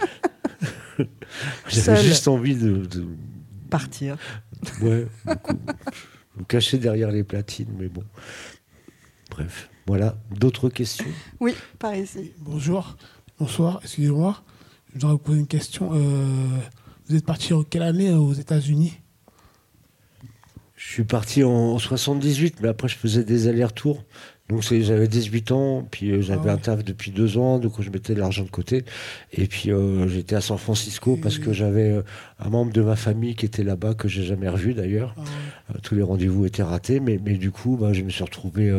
J'avais juste envie de partir. Ouais, me cacher derrière les platines, mais bon. Bref, voilà. D'autres questions ? Oui, par ici. Bonsoir, excusez-moi. Je voudrais vous poser une question. Vous êtes parti en quelle année aux États-Unis ? Je suis parti en 78, mais après je faisais des allers-retours. Donc j'avais 18 ans, puis j'avais un taf depuis 2 ans, donc je mettais de l'argent de côté. Et puis j'étais à San Francisco parce que j'avais un membre de ma famille qui était là-bas, que j'ai jamais revu d'ailleurs. Tous les rendez-vous étaient ratés, mais du coup, je me suis retrouvé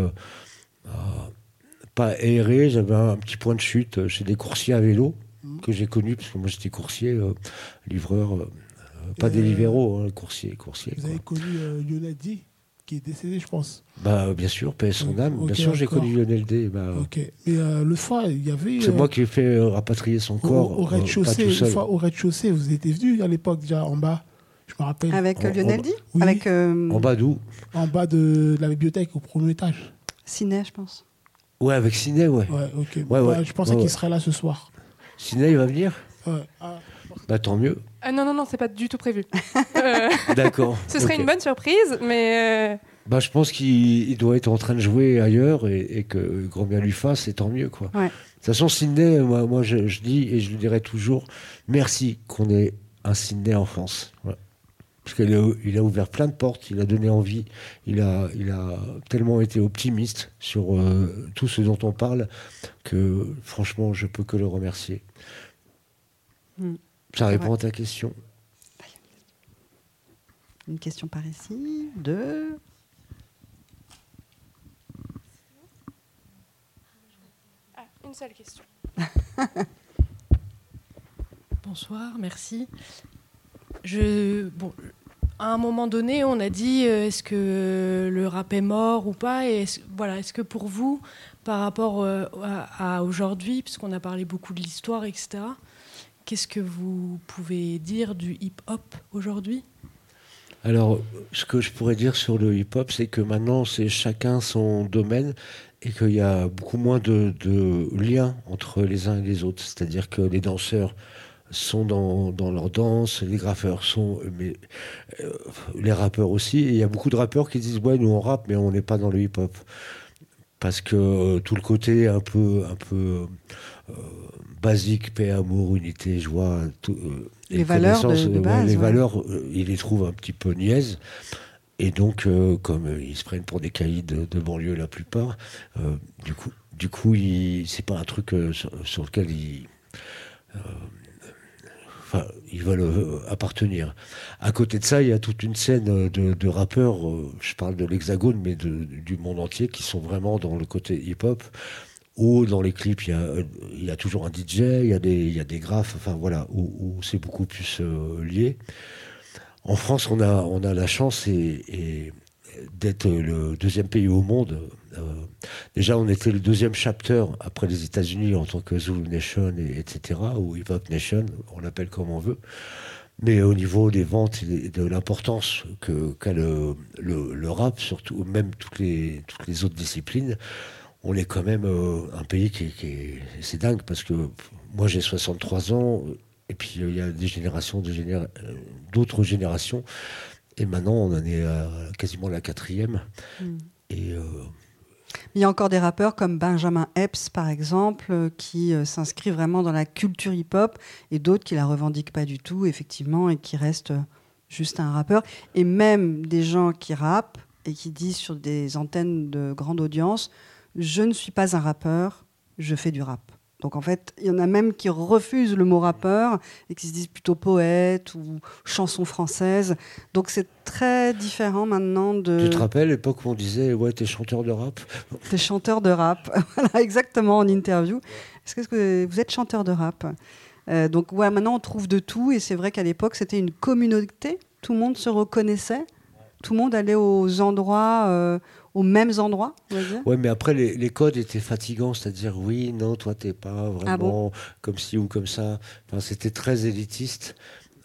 pas erré, j'avais un petit point de chute chez des coursiers à vélo que j'ai connus, parce que moi j'étais coursier, livreur, pas Deliveroo, coursier. Vous avez connu Lionel D, qui est décédé, je pense. Bien sûr, paix son âme. Bien sûr, j'ai connu Lionel D. Ok. Mais le soir, il y avait. C'est moi qui ai fait rapatrier son corps. Au rez-de-chaussée, une fois au rez-de-chaussée, vous étiez venu à l'époque déjà en bas. Je me rappelle. Avec Lionel D. Oui. Avec, en bas d'où? En bas de la bibliothèque, au premier étage. Ciné, je pense. Ouais, avec Ciné, ouais. Ouais, ok. Ouais. Je pensais qu'il serait là ce soir. Ciné, il va venir? Ouais. Tant mieux. Non, c'est pas du tout prévu. D'accord. Ce serait une bonne surprise, mais... je pense qu'il doit être en train de jouer ailleurs et que grand bien lui fasse, et tant mieux, quoi. Ouais. De toute façon, Sydney, moi je dis, et je le dirai toujours, merci qu'on ait un Sydney en France. Voilà. Parce qu'il a ouvert plein de portes, il a donné envie, il a tellement été optimiste sur tout ce dont on parle que franchement, je peux que le remercier. Ça répond à ta question. Une question par ici, 2. Une seule question. Bonsoir, merci. À un moment donné, on a dit est-ce que le rap est mort ou pas, et est-ce que pour vous, par rapport à aujourd'hui, puisqu'on a parlé beaucoup de l'histoire, etc., qu'est-ce que vous pouvez dire du hip-hop aujourd'hui ? Alors, ce que je pourrais dire sur le hip-hop, c'est que maintenant, c'est chacun son domaine et qu'il y a beaucoup moins de liens entre les uns et les autres. C'est-à-dire que les danseurs sont dans leur danse, les graffeurs sont, mais les rappeurs aussi. Et il y a beaucoup de rappeurs qui disent ouais, nous on rappe, mais on n'est pas dans le hip-hop parce que tout le côté un peu basique, paix, amour, unité, joie, les valeurs de base, les valeurs, ils les trouvent un petit peu niaises. Et donc, comme ils se prennent pour des caïds de banlieue la plupart, du coup, c'est pas un truc sur lequel ils veulent appartenir. À côté de ça, il y a toute une scène de rappeurs, je parle de l'Hexagone, mais du monde entier, qui sont vraiment dans le côté hip-hop, où dans les clips, il y a toujours un DJ, il y a des graphes, enfin voilà, où c'est beaucoup plus lié. En France, on a la chance d'être le deuxième pays au monde. Déjà, on était le deuxième chapter après les États-Unis en tant que Zulu Nation, etc., ou Hip Hop Nation, on l'appelle comme on veut. Mais au niveau des ventes et de l'importance qu'a le rap, surtout, même toutes les autres disciplines, on est quand même un pays c'est dingue, parce que moi j'ai 63 ans, et puis il y a des générations, d'autres générations, et maintenant on en est à quasiment la 4e. Et il y a encore des rappeurs comme Benjamin Epps, par exemple, qui s'inscrivent vraiment dans la culture hip-hop, et d'autres qui la revendiquent pas du tout, effectivement, et qui restent juste un rappeur. Et même des gens qui rappent et qui disent sur des antennes de grande audience « Je ne suis pas un rappeur, je fais du rap ». Donc en fait, il y en a même qui refusent le mot rappeur et qui se disent plutôt poète ou chanson française. Donc c'est très différent maintenant de... Tu te rappelles l'époque où on disait « Ouais, t'es chanteur de rap ». T'es chanteur de rap, voilà, exactement, en interview. Est-ce que vous êtes chanteur de rap ? Donc ouais, maintenant on trouve de tout, et c'est vrai qu'à l'époque c'était une communauté, tout le monde se reconnaissait, tout le monde allait aux endroits... aux mêmes endroits, on va dire. Ouais, mais après, les codes étaient fatigants, c'est-à-dire, oui, non, toi, t'es pas vraiment comme ci ou comme ça. Enfin, c'était très élitiste.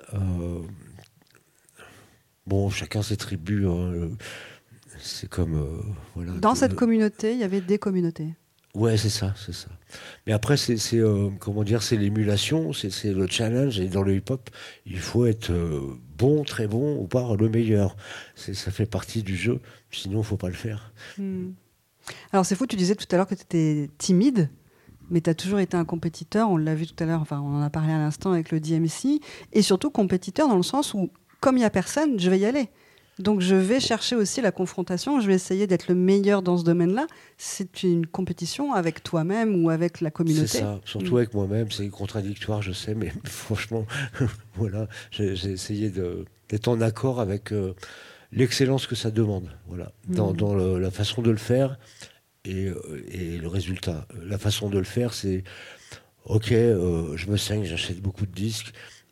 Chacun ses tribus. Hein. C'est comme... voilà. Dans cette communauté, il y avait des communautés. Ouais, c'est ça. Mais après, c'est l'émulation, c'est le challenge. Et dans le hip-hop, il faut être bon, très bon, ou pas le meilleur. Ça fait partie du jeu. Sinon, il ne faut pas le faire. Alors, c'est fou, tu disais tout à l'heure que tu étais timide, mais tu as toujours été un compétiteur. On l'a vu tout à l'heure, enfin, on en a parlé à l'instant avec le DMC. Et surtout compétiteur dans le sens où, comme il n'y a personne, je vais y aller. Donc je vais chercher aussi la confrontation, je vais essayer d'être le meilleur dans ce domaine-là. C'est une compétition avec toi-même ou avec la communauté. C'est ça, surtout avec moi-même, c'est contradictoire, je sais, mais franchement, voilà, j'ai essayé d'être en accord avec l'excellence que ça demande, voilà, dans la façon de le faire et le résultat. La façon de le faire, c'est, ok, je me saigne, j'achète beaucoup de disques,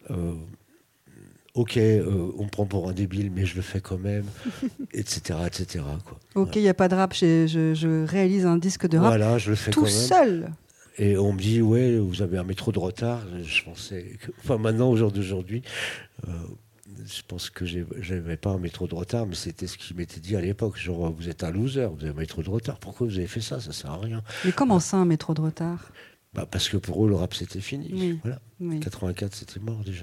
ok, on me prend pour un débile, mais je le fais quand même, etc., etc. Quoi. Ok, il n'y a pas de rap, je réalise un disque de rap voilà, je le fais tout quand même. seul. Et on me dit, ouais, vous avez un métro de retard. Je pensais, enfin maintenant, au jour d'aujourd'hui, je pense que j'avais pas un métro de retard, mais c'était ce qui m'était dit à l'époque. Genre, vous êtes un loser, vous avez un métro de retard. Pourquoi vous avez fait ça? Ça sert à rien. Mais comment ça, un métro de retard? Parce que pour eux, le rap, c'était fini. Oui. Voilà. Oui. 84, c'était mort déjà.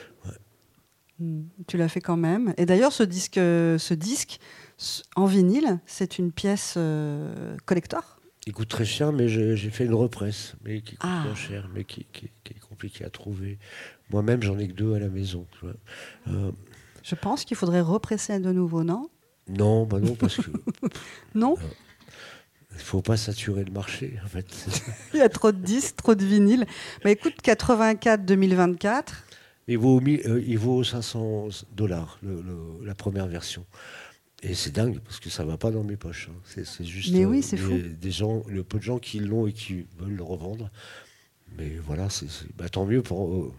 Tu l'as fait quand même. Et d'ailleurs, ce disque en vinyle, c'est une pièce collector. Il coûte très cher, mais j'ai fait une represse, mais qui coûte moins cher, mais qui est compliqué à trouver. Moi-même, j'en ai que 2 à la maison. Tu vois. Je pense qu'il faudrait represser de nouveau, non? Non, non, parce que... Non. Il ne faut pas saturer le marché, en fait. Il y a trop de disques, trop de vinyles. Bah, écoute, 84-2024... Il vaut $500, la première version. Et c'est dingue, parce que ça ne va pas dans mes poches. Hein. C'est juste mais oui, c'est fou. Le peu de gens qui l'ont et qui veulent le revendre. Mais voilà, tant mieux pour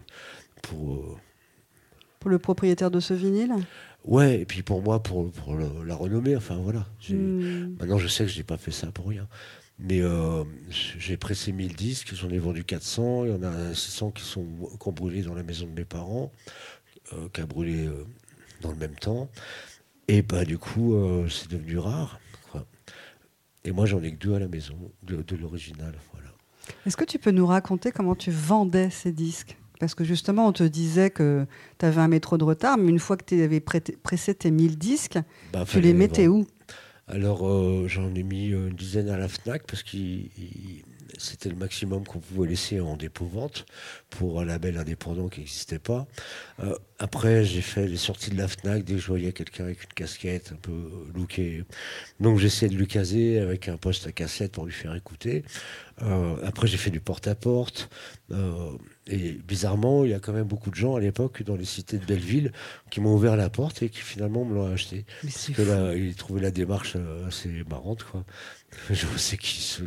le propriétaire de ce vinyle. Ouais, et puis pour moi, pour la renommée. Enfin voilà. Maintenant, je sais que je n'ai pas fait ça pour rien. Mais j'ai pressé 1000 disques, j'en ai vendu 400. Il y en a 600 qui ont brûlé dans la maison de mes parents, qui a brûlé dans le même temps. Et du coup, c'est devenu rare. Quoi. Et moi, j'en ai que 2 à la maison, de l'original. Voilà. Est-ce que tu peux nous raconter comment tu vendais ces disques? Parce que justement, on te disait que tu avais un métro de retard, mais une fois que tu avais pressé tes 1000 disques, tu les mettais où? Alors, j'en ai mis une dizaine à la FNAC, parce que c'était le maximum qu'on pouvait laisser en dépôt-vente pour un label indépendant qui n'existait pas. Après, j'ai fait les sorties de la FNAC dès que je voyais quelqu'un avec une casquette un peu lookée. Donc, j'essayais de le caser avec un poste à cassette pour lui faire écouter. Après, j'ai fait du porte-à-porte. Et bizarrement, il y a quand même beaucoup de gens à l'époque dans les cités de Belleville qui m'ont ouvert la porte et qui finalement me l'ont acheté. Parce que là, ils trouvaient la démarche assez marrante, quoi. Je sais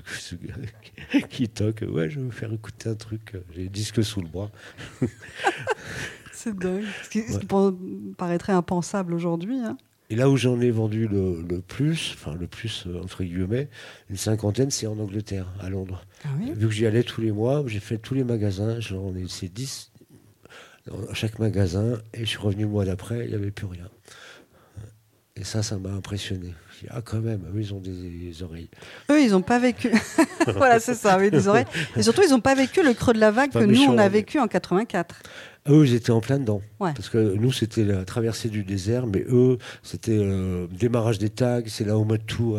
qui toque. Ouais, je vais vous faire écouter un truc. J'ai le disque sous le bras. C'est dingue. Ce qui paraîtrait impensable aujourd'hui. Hein. Et là où j'en ai vendu le plus, entre guillemets, une 50aine, c'est en Angleterre, à Londres. Ah oui? Vu que j'y allais tous les mois, j'ai fait tous les magasins, j'en ai laissé 10 dans chaque magasin, et je suis revenu le mois d'après, il n'y avait plus rien. Et ça m'a impressionné. Je dis, quand même, eux, ils ont des oreilles. Eux, ils n'ont pas vécu. Voilà, c'est ça, oui, des oreilles. Et surtout, ils n'ont pas vécu le creux de la vague que nous, on a vécu en 84. Eux, ils étaient en plein dedans. Ouais. Parce que nous, c'était la traversée du désert, mais eux, c'était le démarrage des tags, c'est là où Motu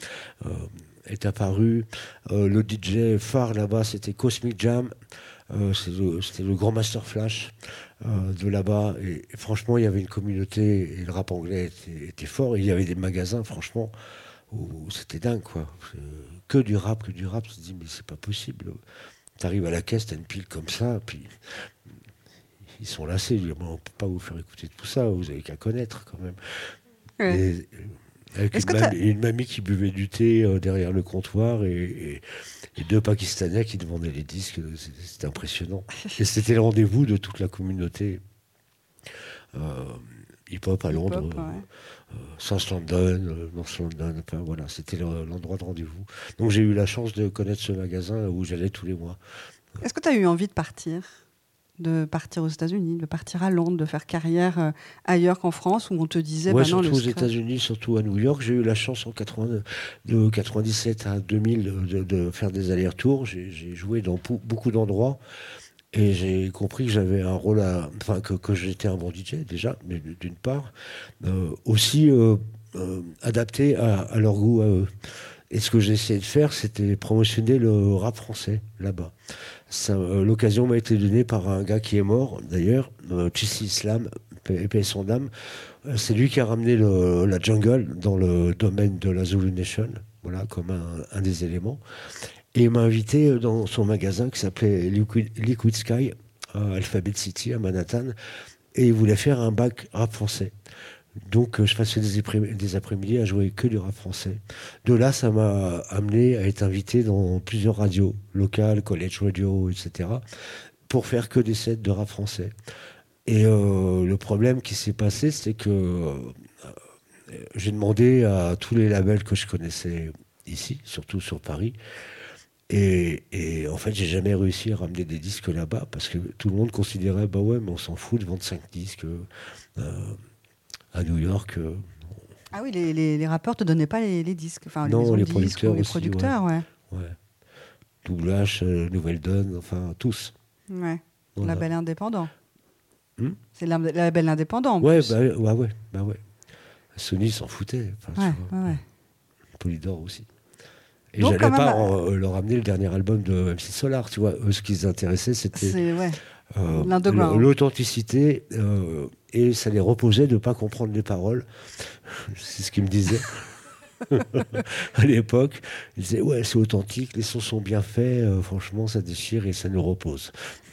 est apparu. Le DJ phare là-bas, c'était Cosmic Jam. C'était le grand Master Flash de là-bas. Et franchement, il y avait une communauté, et le rap anglais était fort. Et il y avait des magasins, franchement, où c'était dingue, quoi. Que du rap. Tu te dis, mais c'est pas possible. T'arrives à la caisse, t'as une pile comme ça, puis... Ils sont lassés, ils disent, on ne peut pas vous faire écouter tout ça, vous n'avez qu'à connaître quand même. Ouais. Avec une mamie qui buvait du thé derrière le comptoir et 2 Pakistanais qui demandaient les disques, c'était impressionnant. Et c'était le rendez-vous de toute la communauté hip-hop à Londres, South London, North London, enfin, voilà, c'était l'endroit de rendez-vous. Donc j'ai eu la chance de connaître ce magasin où j'allais tous les mois. Est-ce que tu as eu envie de partir aux États-Unis, de partir à Londres, de faire carrière ailleurs qu'en France, où on te disait... Oui, surtout aux États-Unis, surtout à New York. J'ai eu la chance de 97 à 2000 de faire des allers-retours. J'ai joué dans beaucoup d'endroits et j'ai compris que j'avais un rôle que j'étais un bon DJ déjà, mais d'une part. Aussi adapté à leur goût à eux. Et ce que j'ai essayé de faire, c'était promotionner le rap français là-bas. L'occasion m'a été donnée par un gars qui est mort, d'ailleurs, Chissi Islam, paix son âme. C'est lui qui a ramené la jungle dans le domaine de la Zulu Nation, voilà, comme un des éléments. Et il m'a invité dans son magasin qui s'appelait Liquid Sky, à Alphabet City, à Manhattan, et il voulait faire un bac rap français. Donc je passais des après-midi à jouer que du rap français. De là, ça m'a amené à être invité dans plusieurs radios locales, college radio, etc., pour faire que des sets de rap français. Et le problème qui s'est passé, c'est que j'ai demandé à tous les labels que je connaissais ici, surtout sur Paris, et en fait, j'ai jamais réussi à ramener des disques là-bas, parce que tout le monde considérait, bah ouais, mais on s'en fout de vendre 5 disques à New York. Ah oui, les rappeurs te donnaient pas les disques, enfin non, les producteurs les aussi, producteurs, ouais. Doublage, Nouvelle Donne, enfin tous. Ouais. Voilà. Label indépendant. C'est le label indépendant. En Ouais, plus. bah ouais. Sony s'en foutait. Enfin, ouais. Polydor aussi. Et Donc, j'allais pas leur amener le dernier album de MC Solar, tu vois. Eux, ce qui les intéressait, c'était l'authenticité, et ça les reposait de ne pas comprendre les paroles. C'est ce qu'ils me disaient. À l'époque, ils disaient ouais, c'est authentique, les sons sont bien faits, franchement, ça déchire et ça nous repose.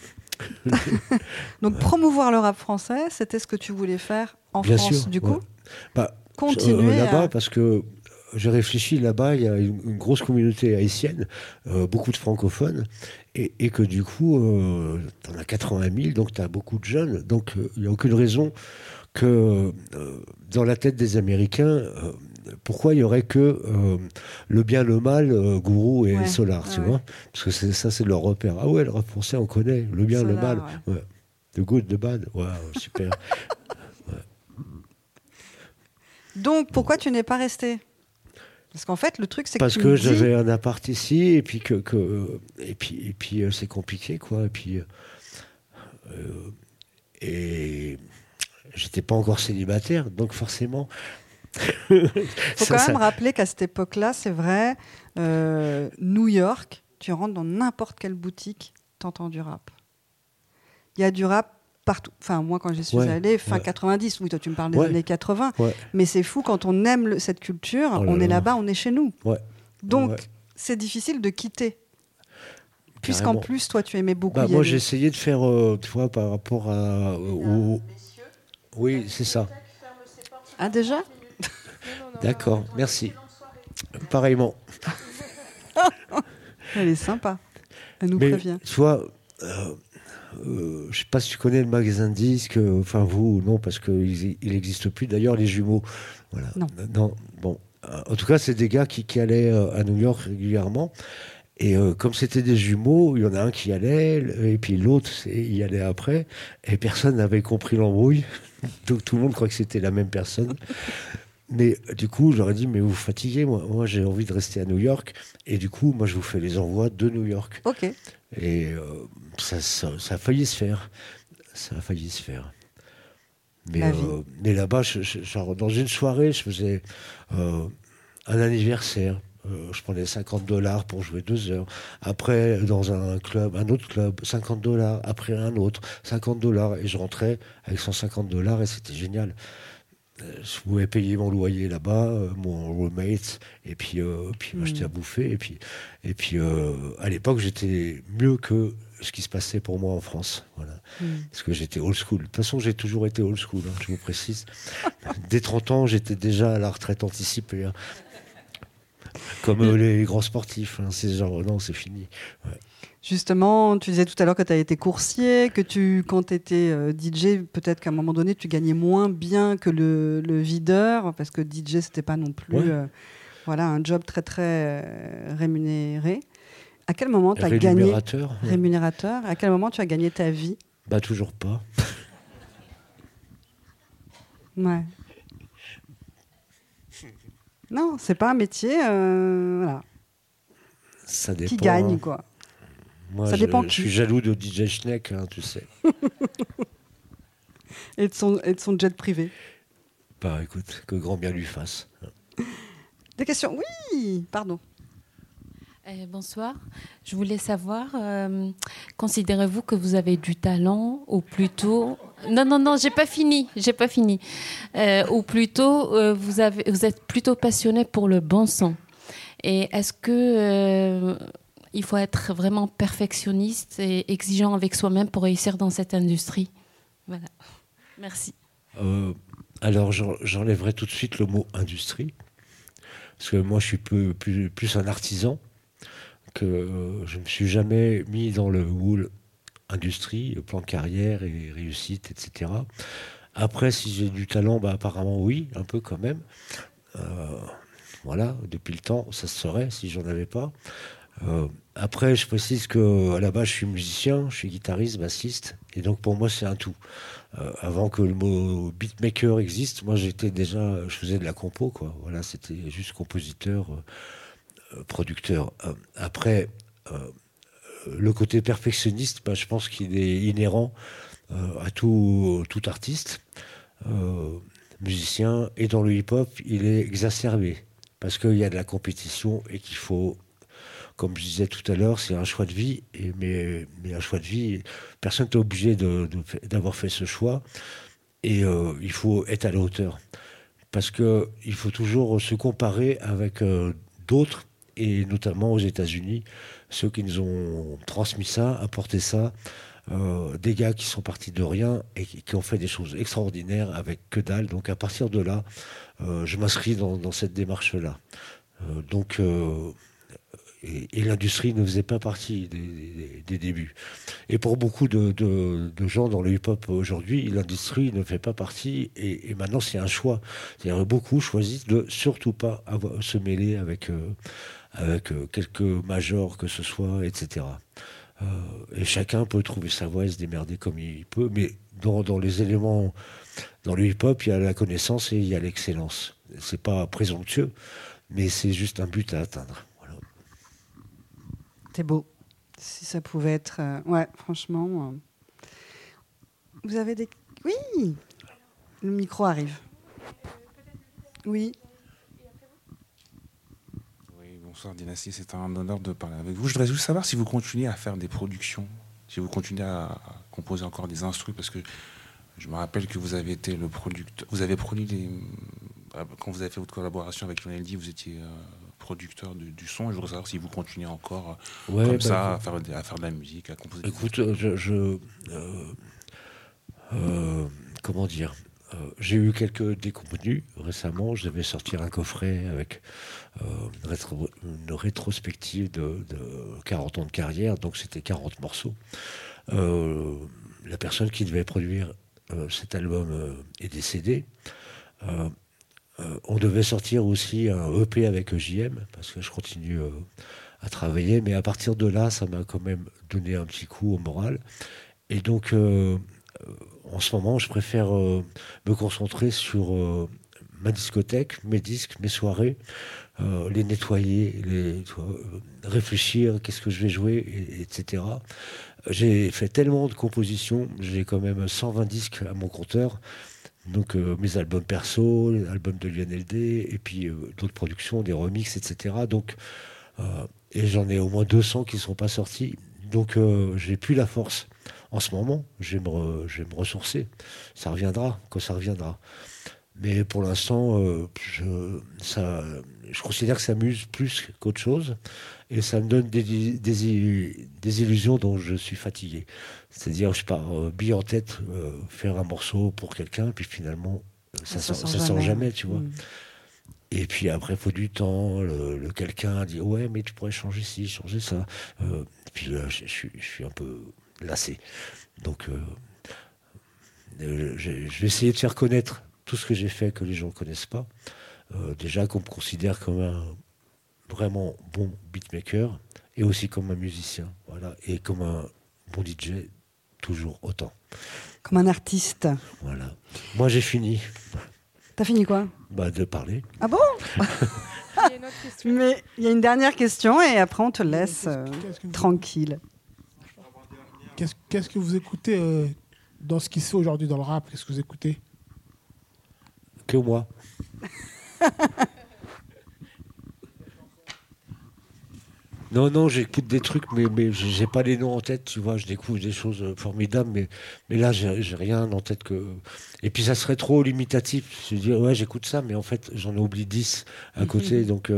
Donc promouvoir le rap français, c'était ce que tu voulais faire en Bien France, sûr, du coup. Continuer là-bas, parce que j'ai réfléchi, là-bas, il y a une grosse communauté haïtienne, beaucoup de francophones, et que du coup, tu en as 80 000, donc tu as beaucoup de jeunes. Donc il n'y a aucune raison que dans la tête des Américains, pourquoi il n'y aurait que le bien, le mal, Gourou et Solar, tu vois? Parce que ça, c'est leur repère. Ah ouais, le rap français, on connaît. Le bien, Solar, le mal. Ouais. The good, the bad. Wow, super. Donc, pourquoi tu n'es pas resté? Parce qu'en fait, le truc, c'est que parce que j'avais un appart ici, et puis c'est compliqué, quoi. Et j'étais pas encore célibataire, donc forcément. Faut quand même rappeler qu'à cette époque-là, c'est vrai, New York, tu rentres dans n'importe quelle boutique, t'entends du rap. Il y a du rap partout. Enfin, moi, quand j'y suis allée, fin 90, oui, toi, tu me parles des années 80. Mais c'est fou, quand on aime cette culture, on est là-bas, on est chez nous. Donc, c'est difficile de quitter. Puisqu'en plus, toi, tu aimais beaucoup y aller. Moi, j'ai essayé de faire, tu vois, par rapport à... Oui, c'est ça. Ah, déjà? D'accord, merci. Pareillement. Elle est sympa. Elle nous prévient. Tu vois... je ne sais pas si tu connais le magasin de disques, enfin vous, non, parce qu'il n'existe plus. D'ailleurs, les jumeaux. Voilà. Non. Bon. En tout cas, c'est des gars qui allaient à New York régulièrement. Et comme c'était des jumeaux, il y en a un qui allait, et puis l'autre, il y allait après. Et personne n'avait compris l'embrouille. Donc tout le monde croit que c'était la même personne. Mais du coup, j'aurais dit, mais vous fatiguez, moi j'ai envie de rester à New York. Et du coup, moi, je vous fais les envois de New York. Ok. Et ça a failli se faire. Mais là-bas, genre, dans une soirée, je faisais un anniversaire. Je prenais $50 pour jouer 2 heures. Après, dans un autre club, $50. Après un autre, $50. Et je rentrais avec $150 et c'était génial. Je pouvais payer mon loyer là-bas, mon roommate, et puis m'acheter à bouffer. Et puis à l'époque, j'étais mieux que ce qui se passait pour moi en France. Voilà. Parce que j'étais old school. De toute façon, j'ai toujours été old school, je vous précise. Dès 30 ans, j'étais déjà à la retraite anticipée. Comme les grands sportifs. C'est genre, non, c'est fini. Ouais. Justement, tu disais tout à l'heure que tu as été coursier, que quand tu étais DJ, peut-être qu'à un moment donné, tu gagnais moins bien que le videur, parce que DJ, c'était pas non plus un job très, très rémunéré. À quel moment tu as gagné... Rémunérateur. À quel moment tu as gagné ta vie? Toujours pas. Ouais. Non, c'est pas un métier voilà. Ça dépend, qui gagne, quoi. Moi, ça dépend je suis jaloux de DJ Schneck, tu sais. et de son jet privé. Écoute, que grand bien lui fasse. Des questions? Oui, pardon. Bonsoir. Je voulais savoir, considérez-vous que vous avez du talent ou plutôt... Non, j'ai pas fini. Ou plutôt, vous êtes plutôt passionné pour le bon son. Et est-ce que il faut être vraiment perfectionniste et exigeant avec soi-même pour réussir dans cette industrie? Voilà. Merci. Alors, j'enlèverai tout de suite le mot industrie. Parce que moi, je suis plus un artisan. Que je ne me suis jamais mis dans le moule industrie, plan de carrière et réussite, etc. Après, si j'ai du talent, apparemment oui, un peu quand même. Voilà, depuis le temps, ça se saurait si j'en avais pas. Après, je précise qu'à la base, je suis musicien, je suis guitariste, bassiste, et donc pour moi, c'est un tout. Avant que le mot beatmaker existe, moi, je faisais de la compo, quoi. Voilà, c'était juste compositeur, producteur. Après, le côté perfectionniste, je pense qu'il est inhérent à tout artiste, musicien, et dans le hip-hop, il est exacerbé parce qu'il y a de la compétition et qu'il faut, comme je disais tout à l'heure, c'est un choix de vie, mais un choix de vie, personne n'est obligé d'avoir fait ce choix, et il faut être à la hauteur parce qu'il faut toujours se comparer avec d'autres, et notamment aux États-Unis, ceux qui nous ont transmis ça, apporté ça, des gars qui sont partis de rien et qui ont fait des choses extraordinaires avec que dalle. Donc à partir de là, je m'inscris dans cette démarche-là. Et l'industrie ne faisait pas partie des débuts. Et pour beaucoup de gens dans le hip-hop aujourd'hui, l'industrie ne fait pas partie. Et maintenant, c'est un choix. C'est-à-dire beaucoup choisissent de surtout pas se mêler avec quelques majors que ce soit, etc. Et chacun peut trouver sa voie et se démerder comme il peut. Mais dans les éléments, dans le hip-hop, il y a la connaissance et il y a l'excellence. C'est pas présomptueux, mais c'est juste un but à atteindre. C'est beau. Si ça pouvait être... ouais, franchement... Vous avez des... Oui. Le micro arrive. Oui. Oui, bonsoir Dynastie, c'est un honneur de parler avec vous. Je voudrais juste savoir si vous continuez à faire des productions, si vous continuez à composer encore des instrus, parce que je me rappelle que vous avez été le producteur... Vous avez produit les... Quand vous avez fait votre collaboration avec Lionel D, vous étiez... producteur du son, et je voudrais savoir si vous continuez encore comme ça à faire de la musique, à composer. Écoute, comment dire, j'ai eu quelques déconvenus récemment. Je devais sortir un coffret avec une rétrospective de 40 ans de carrière, donc c'était 40 morceaux. La personne qui devait produire cet album est décédée. On devait sortir aussi un EP avec EJM, parce que je continue à travailler, mais à partir de là, ça m'a quand même donné un petit coup au moral. Et donc, en ce moment, je préfère me concentrer sur ma discothèque, mes disques, mes soirées, les nettoyer, réfléchir, qu'est-ce que je vais jouer, etc. J'ai fait tellement de compositions, j'ai quand même 120 disques à mon compteur. Donc mes albums perso, les albums de Lionel D, et puis d'autres productions, des remixes, etc. Donc, et j'en ai au moins 200 qui ne sont pas sortis. Donc j'ai plus la force. En ce moment, je vais me ressourcer. Ça reviendra quand ça reviendra. Mais pour l'instant, je considère que ça m'amuse plus qu'autre chose. Et ça me donne des illusions dont je suis fatigué. C'est-à-dire, je pars bille en tête, faire un morceau pour quelqu'un, puis finalement, ça sort jamais, tu vois. Et puis après, il faut du temps. Le quelqu'un dit, ouais, mais tu pourrais changer ci, changer ça. Puis là, je suis un peu lassé. Donc, je vais essayer de faire connaître tout ce que j'ai fait que les gens ne connaissent pas. Déjà, qu'on me considère comme un vraiment bon beatmaker, et aussi comme un musicien, voilà, et comme un bon DJ, toujours autant. Comme un artiste. Voilà. Moi, j'ai fini. T'as fini quoi ? De parler. Ah bon ? Mais il y a une dernière question, et après on te laisse tranquille. Qu'est-ce que vous écoutez dans ce qui se fait aujourd'hui dans le rap ? Qu'est-ce que vous écoutez ? Que moi. Non, j'écoute des trucs, mais j'ai pas les noms en tête, tu vois. Je découvre des choses formidables, mais là, j'ai rien en tête que. Et puis, ça serait trop limitatif. Je dis, ouais, j'écoute ça, mais en fait, j'en ai oublié 10 à côté. Donc,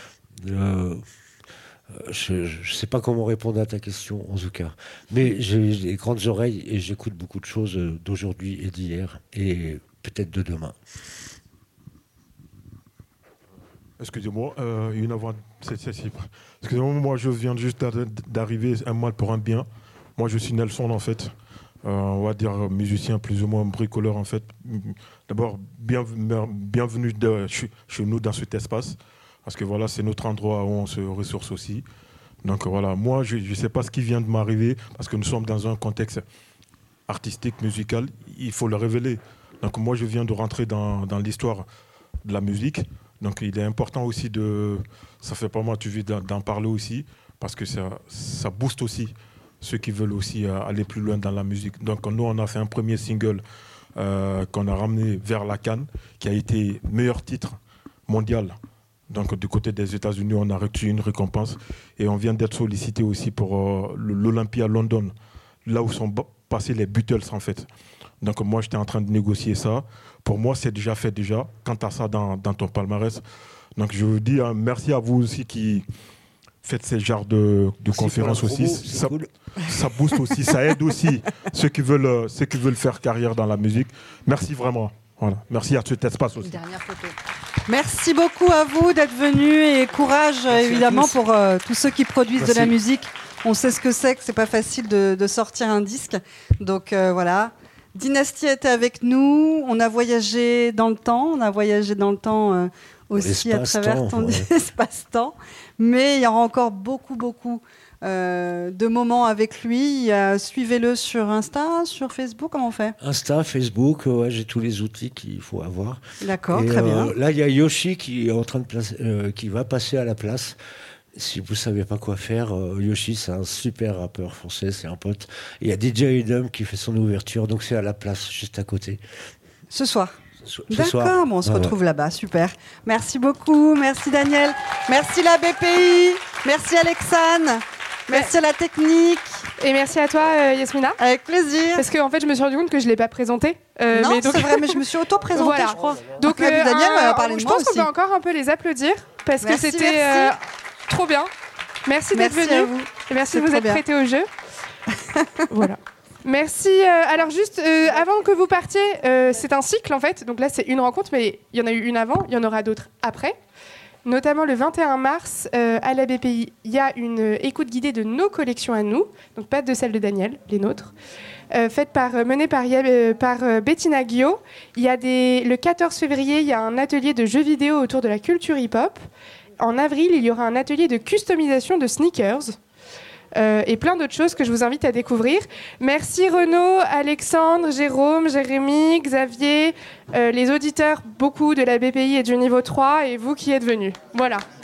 je sais pas comment répondre à ta question, en tout cas. Mais j'ai des grandes oreilles et j'écoute beaucoup de choses d'aujourd'hui et d'hier, et peut-être de demain. Excusez-moi, une avant. Excusez-moi, moi je viens juste d'arriver, un mal pour un bien. Moi je suis Nelson en fait, on va dire musicien plus ou moins bricoleur en fait. D'abord, bienvenue chez nous dans cet espace, parce que voilà, c'est notre endroit où on se ressource aussi. Donc voilà, moi je ne sais pas ce qui vient de m'arriver, parce que nous sommes dans un contexte artistique, musical, il faut le révéler. Donc moi je viens de rentrer dans l'histoire de la musique. Donc il est important aussi ça fait pas mal, tu veux d'en parler aussi, parce que ça booste aussi ceux qui veulent aussi aller plus loin dans la musique. Donc nous on a fait un premier single qu'on a ramené vers la Cannes, qui a été meilleur titre mondial. Donc du côté des États-Unis, on a reçu une récompense et on vient d'être sollicité aussi pour l'Olympia London, là où sont passés les Beatles en fait. Donc moi j'étais en train de négocier ça. Pour moi, c'est déjà fait déjà. Quant à ça, dans ton palmarès. Donc, je vous dis merci à vous aussi qui faites ces genres de conférences aussi. Ça booste aussi, ça aide aussi ceux qui veulent faire carrière dans la musique. Merci vraiment. Voilà. Merci à cet espace aussi. Dernière photo. Merci beaucoup à vous d'être venus et courage évidemment pour tous ceux qui produisent de la musique. On sait ce que c'est pas facile de sortir un disque. Donc voilà. Dynasty était avec nous, on a voyagé dans le temps, aussi à travers ton espace-temps, mais il y aura encore beaucoup de moments avec lui. Suivez-le sur Insta, sur Facebook, comment on fait ? Insta, Facebook, ouais, j'ai tous les outils qu'il faut avoir. D'accord, très bien. Là, il y a Yoshi qui est en train qui va passer à la place. Si vous ne savez pas quoi faire, Yoshi, c'est un super rappeur français, c'est un pote. Il y a DJ Edom qui fait son ouverture, donc c'est à la place, juste à côté. Ce soir. D'accord, bon, on se retrouve là-bas, super. Merci beaucoup, merci Daniel, merci la BPI, merci Alexandre, merci à la technique. Et merci à toi, Yasmina. Avec plaisir. Parce qu'en fait, je me suis rendu compte que je ne l'ai pas présenté. Non, mais donc... c'est vrai, mais je me suis auto-présentée, voilà. Je crois. Donc, Daniel va parler de moi aussi. Je pense qu'on peut encore un peu les applaudir, parce que c'était... trop bien. Merci d'être venu. Et merci de vous être prêté au jeu. Voilà. Merci. Alors juste, avant que vous partiez, c'est un cycle en fait. Donc là, c'est une rencontre, mais il y en a eu une avant, il y en aura d'autres après. Notamment le 21 mars, à la BPI, il y a une écoute guidée de nos collections à nous. Donc pas de celle de Daniel, les nôtres. Menée par Bettina Guillot. Le 14 février, il y a un atelier de jeux vidéo autour de la culture hip-hop. En avril, il y aura un atelier de customisation de sneakers et plein d'autres choses que je vous invite à découvrir. Merci Renaud, Alexandre, Jérôme, Jérémy, Xavier, les auditeurs, beaucoup de la BPI et du niveau 3 et vous qui êtes venus. Voilà.